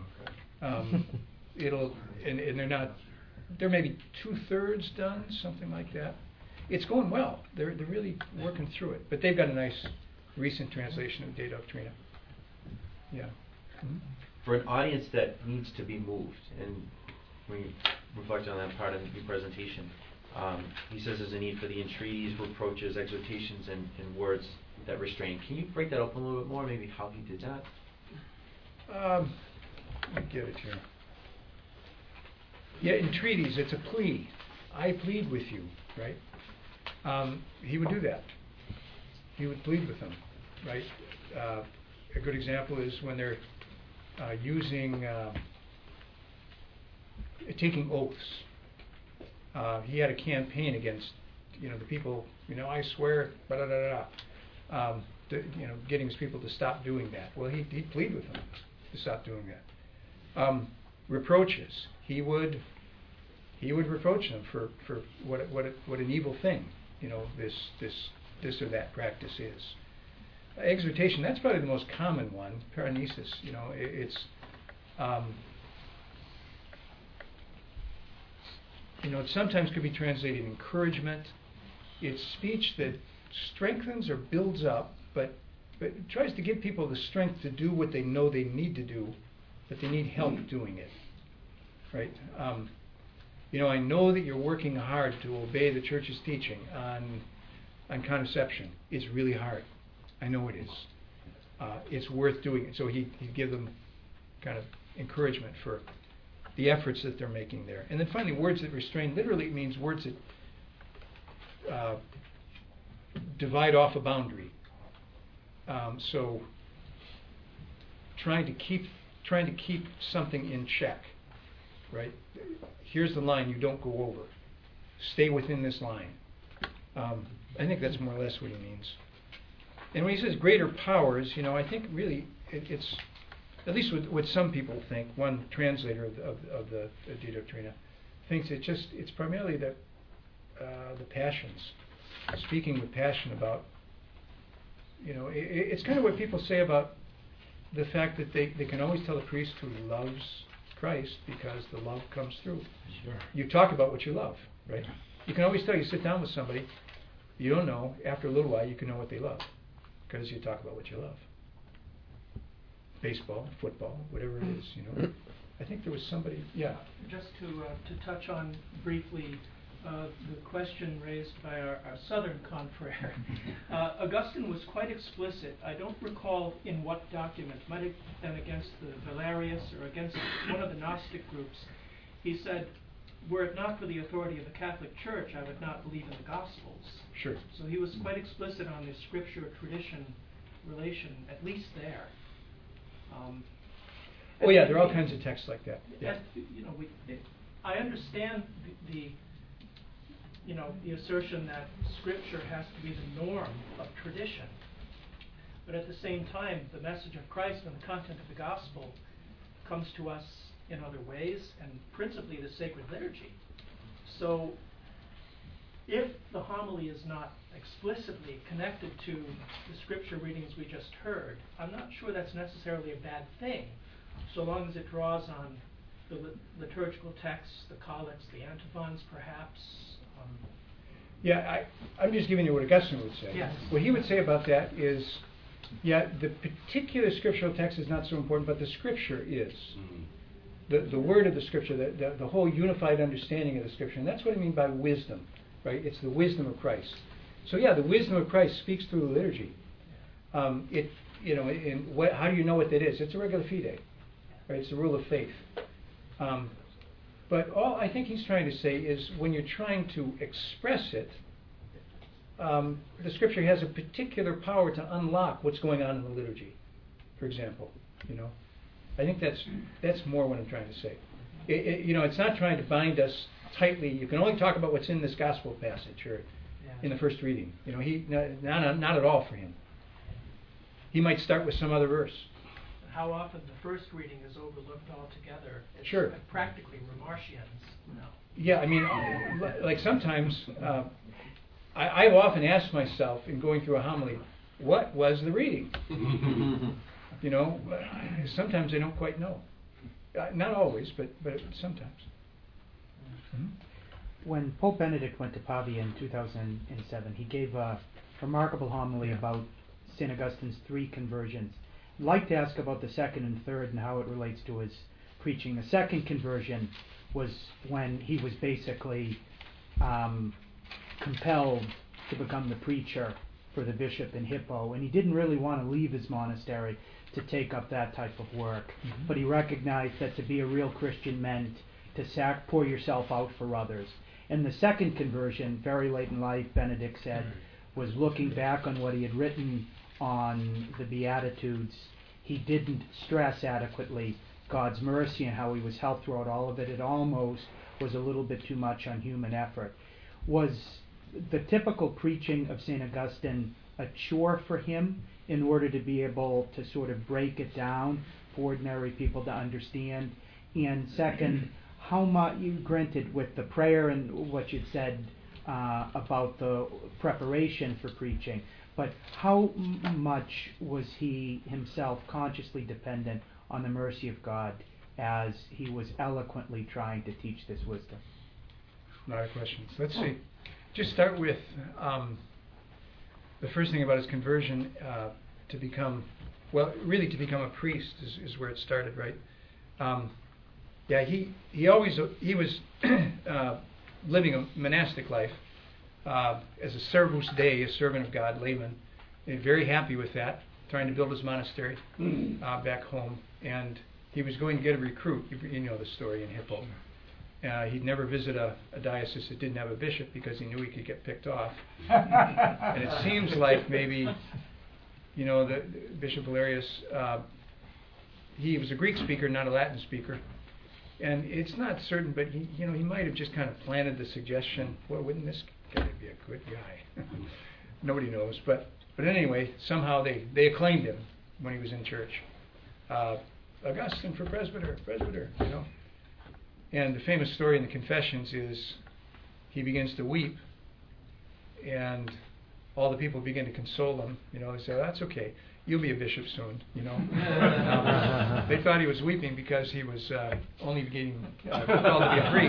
And they're not, they're maybe 2/3 done, something like that. It's going well. They're really working through it. But they've got a nice recent translation of De Doctrina. Yeah. Mm-hmm. For an audience that needs to be moved, and when you reflect on that part of your presentation, he says there's a need for the entreaties, reproaches, exhortations, and words that restrain. Can you break that up a little bit more, maybe how he did that? Let me get it here. Yeah, entreaties, it's a plea. I plead with you, right? He would do that. He would plead with them, right? A good example is when they're taking oaths. He had a campaign against, the people, I swear, getting his people to stop doing that. Well, he'd plead with them to stop doing that. Reproaches. He would reproach them for what an evil thing, this or that practice is. Exhortation, that's probably the most common one. Paranesis, it sometimes could be translated encouragement. It's speech that strengthens or builds up, but tries to give people the strength to do what they know they need to do, but they need help doing it. Right? I know that you're working hard to obey the church's teaching on contraception. It's really hard. I know it is. It's worth doing it. So he'd give them kind of encouragement for the efforts that they're making there. And then finally, words that restrain literally means words that divide off a boundary. So trying to keep something in check, right? Here's the line you don't go over. Stay within this line. I think that's more or less what he means. And when he says greater powers, I think really it's, at least what some people think, one translator of the De Doctrina thinks it's primarily the passions, speaking with passion about, it's kind of what people say about the fact that they can always tell a priest who loves Christ because the love comes through. Sure. You talk about what you love, right? You can always tell. You sit down with somebody, you don't know, after a little while you can know what they love because you talk about what you love. Baseball, football, whatever it is, I think there was somebody, yeah. Just to touch on briefly the question raised by our southern confrere. Augustine was quite explicit. I don't recall in what document, might have been against the Valerius or against one of the Gnostic groups. He said, were it not for the authority of the Catholic Church, I would not believe in the Gospels. Sure. So he was quite explicit on the scripture-tradition relation, at least there. Oh yeah, there are all kinds of texts like that. Yeah. I understand the assertion that Scripture has to be the norm of tradition. But at the same time, the message of Christ and the content of the gospel comes to us in other ways, and principally the sacred liturgy. So if the homily is not explicitly connected to the Scripture readings we just heard, I'm not sure that's necessarily a bad thing, so long as it draws on the liturgical texts, the collects, the antiphons, perhaps. Yeah, I'm just giving you what Augustine would say. Yes. What he would say about that is, yeah, the particular scriptural text is not so important, but the Scripture is. The word of the Scripture, the whole unified understanding of the Scripture, and that's what I mean by wisdom, right? It's the wisdom of Christ. So yeah, the wisdom of Christ speaks through the liturgy. How do you know what that is? It's a regula fide, right? It's a rule of faith. But all I think he's trying to say is when you're trying to express it, the Scripture has a particular power to unlock what's going on in the liturgy, for example. I think that's more what I'm trying to say. It's not trying to bind us tightly. You can only talk about what's in this gospel passage or in the first reading. Not at all for him. He might start with some other verse. How often the first reading is overlooked altogether. It's sure. Practically Remartians. No. Yeah, I mean, like sometimes I've often asked myself in going through a homily, what was the reading? Sometimes I don't quite know. Not always, but sometimes. Mm-hmm. When Pope Benedict went to Pavia in 2007, he gave a remarkable homily about St. Augustine's 3 conversions. I'd like to ask about the second and third and how it relates to his preaching. The second conversion was when he was basically compelled to become the preacher for the bishop in Hippo, and he didn't really want to leave his monastery to take up that type of work. Mm-hmm. But he recognized that to be a real Christian meant to pour yourself out for others. And the second conversion, very late in life, Benedict said, was looking back on what he had written on the Beatitudes. He didn't stress adequately God's mercy and how he was helped throughout all of it. It almost was a little bit too much on human effort. Was the typical preaching of St. Augustine a chore for him in order to be able to sort of break it down for ordinary people to understand? And second, how much, you granted with the prayer and what you'd said about the preparation for preaching, but how much was he himself consciously dependent on the mercy of God as he was eloquently trying to teach this wisdom? A lot of questions. Let's see. Just start with the first thing about his conversion to become a priest is where it started, right? He was living a monastic life as a servus Dei, a servant of God, layman, and very happy with that, trying to build his monastery back home. And he was going to get a recruit. You know the story in Hippo. He'd never visit a diocese that didn't have a bishop because he knew he could get picked off. And it seems like maybe, the Bishop Valerius, he was a Greek speaker, not a Latin speaker. And it's not certain, but he might have just kind of planted the suggestion, well, wouldn't this guy be a good guy? Nobody knows. But anyway, somehow they acclaimed him when he was in church. Augustine for presbyter, And the famous story in the Confessions is he begins to weep, and all the people begin to console him. They say, oh, that's okay. You'll be a bishop soon, They thought he was weeping because he was only getting called to be a priest.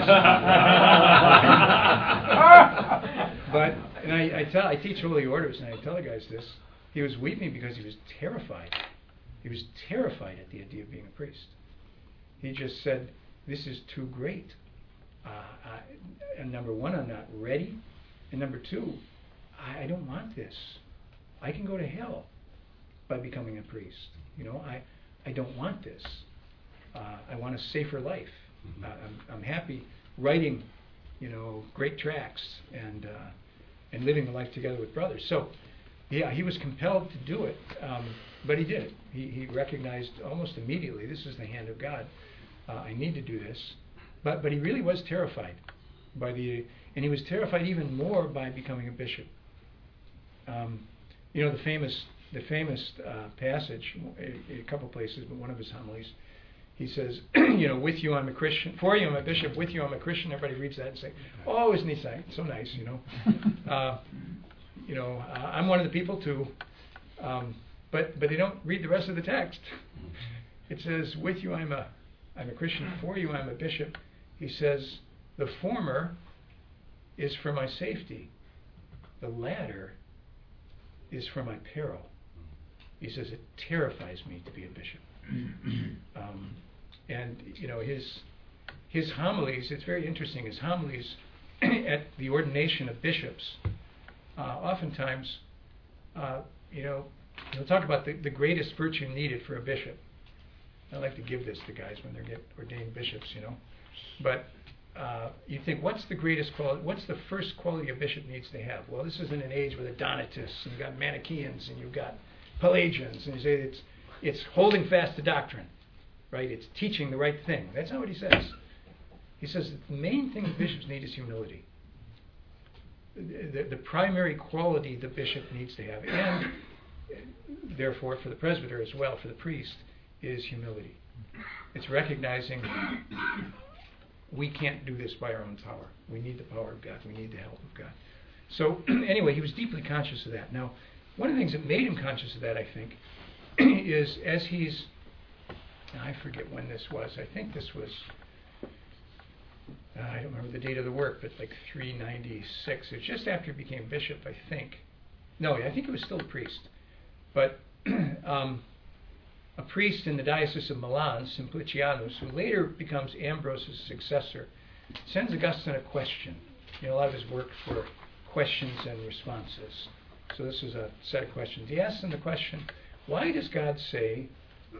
But I teach holy orders, and I tell the guys this. He was weeping because he was terrified. He was terrified at the idea of being a priest. He just said, this is too great. And number one, I'm not ready. And number two, I don't want this. I can go to hell by becoming a priest. I don't want this. I want a safer life. I'm happy writing, great tracts and living a life together with brothers. So, yeah, he was compelled to do it, but he did it. He recognized almost immediately, this is the hand of God. I need to do this. But he really was terrified and he was terrified even more by becoming a bishop. The famous passage, a couple places, but one of his homilies, he says, with you I'm a Christian, for you I'm a bishop, with you I'm a Christian. Everybody reads that and say, oh, isn't he so nice, I'm one of the people too. But they don't read the rest of the text. It says, with you I'm a Christian, for you I'm a bishop. He says, the former is for my safety. The latter is for my peril. He says, it terrifies me to be a bishop. And his homilies, it's very interesting, his homilies at the ordination of bishops, oftentimes, he'll talk about the greatest virtue needed for a bishop. I like to give this to guys when they get ordained bishops, But you think, what's the greatest quality? What's the first quality a bishop needs to have? Well, this is in an age with a Donatists, and you've got Manichaeans, and you've got Pelagians, and you say it's holding fast to doctrine, right? It's teaching the right thing. That's not what he says. He says that the main thing that bishops need is humility. The primary quality the bishop needs to have, and therefore for the presbyter as well, for the priest, is humility. It's recognizing we can't do this by our own power. We need the power of God. We need the help of God. So anyway, he was deeply conscious of that. Now, one of the things that made him conscious of that, I think, is as he's, I forget when this was. I think this was, I don't remember the date of the work, but like 396. It's just after he became bishop, I think. No, I think he was still a priest. But a priest in the Diocese of Milan, Simplicianus, who later becomes Ambrose's successor, sends Augustine a question. A lot of his work for questions and responses. So this is a set of questions. He asks him the question, why does God say,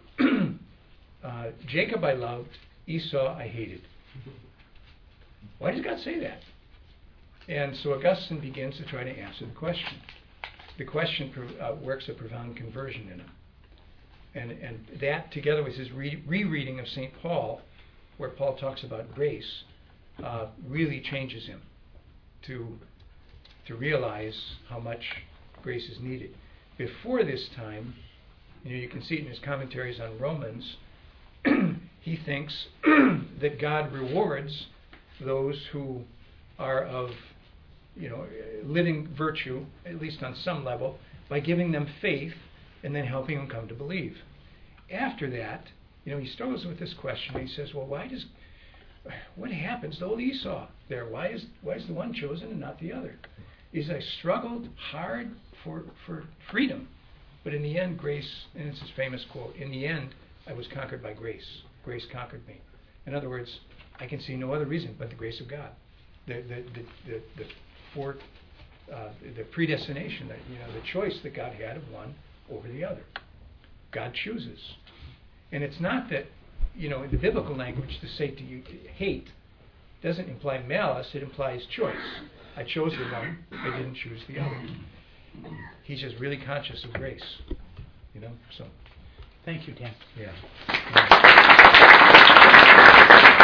Jacob I loved, Esau I hated? Why does God say that? And so Augustine begins to try to answer the question. The question works a profound conversion in him. And that, together with his rereading of St. Paul, where Paul talks about grace, really changes him to realize how much grace is needed. Before this time, you can see it in his commentaries on Romans, he thinks that God rewards those who are of living virtue, at least on some level, by giving them faith and then helping them come to believe. After that, he struggles with this question. He says, well, what happens to old Esau there? Why is the one chosen and not the other? He says, I struggled hard for freedom, but in the end, grace, and it's his famous quote, in the end, I was conquered by grace. Grace conquered me. In other words, I can see no other reason but the grace of God. The predestination, the choice that God had of one over the other. God chooses. And it's not that, in the biblical language, to say to you, hate doesn't imply malice, it implies choice. I chose the one, I didn't choose the other. He's just really conscious of grace, so. Thank you, Dan. Yeah.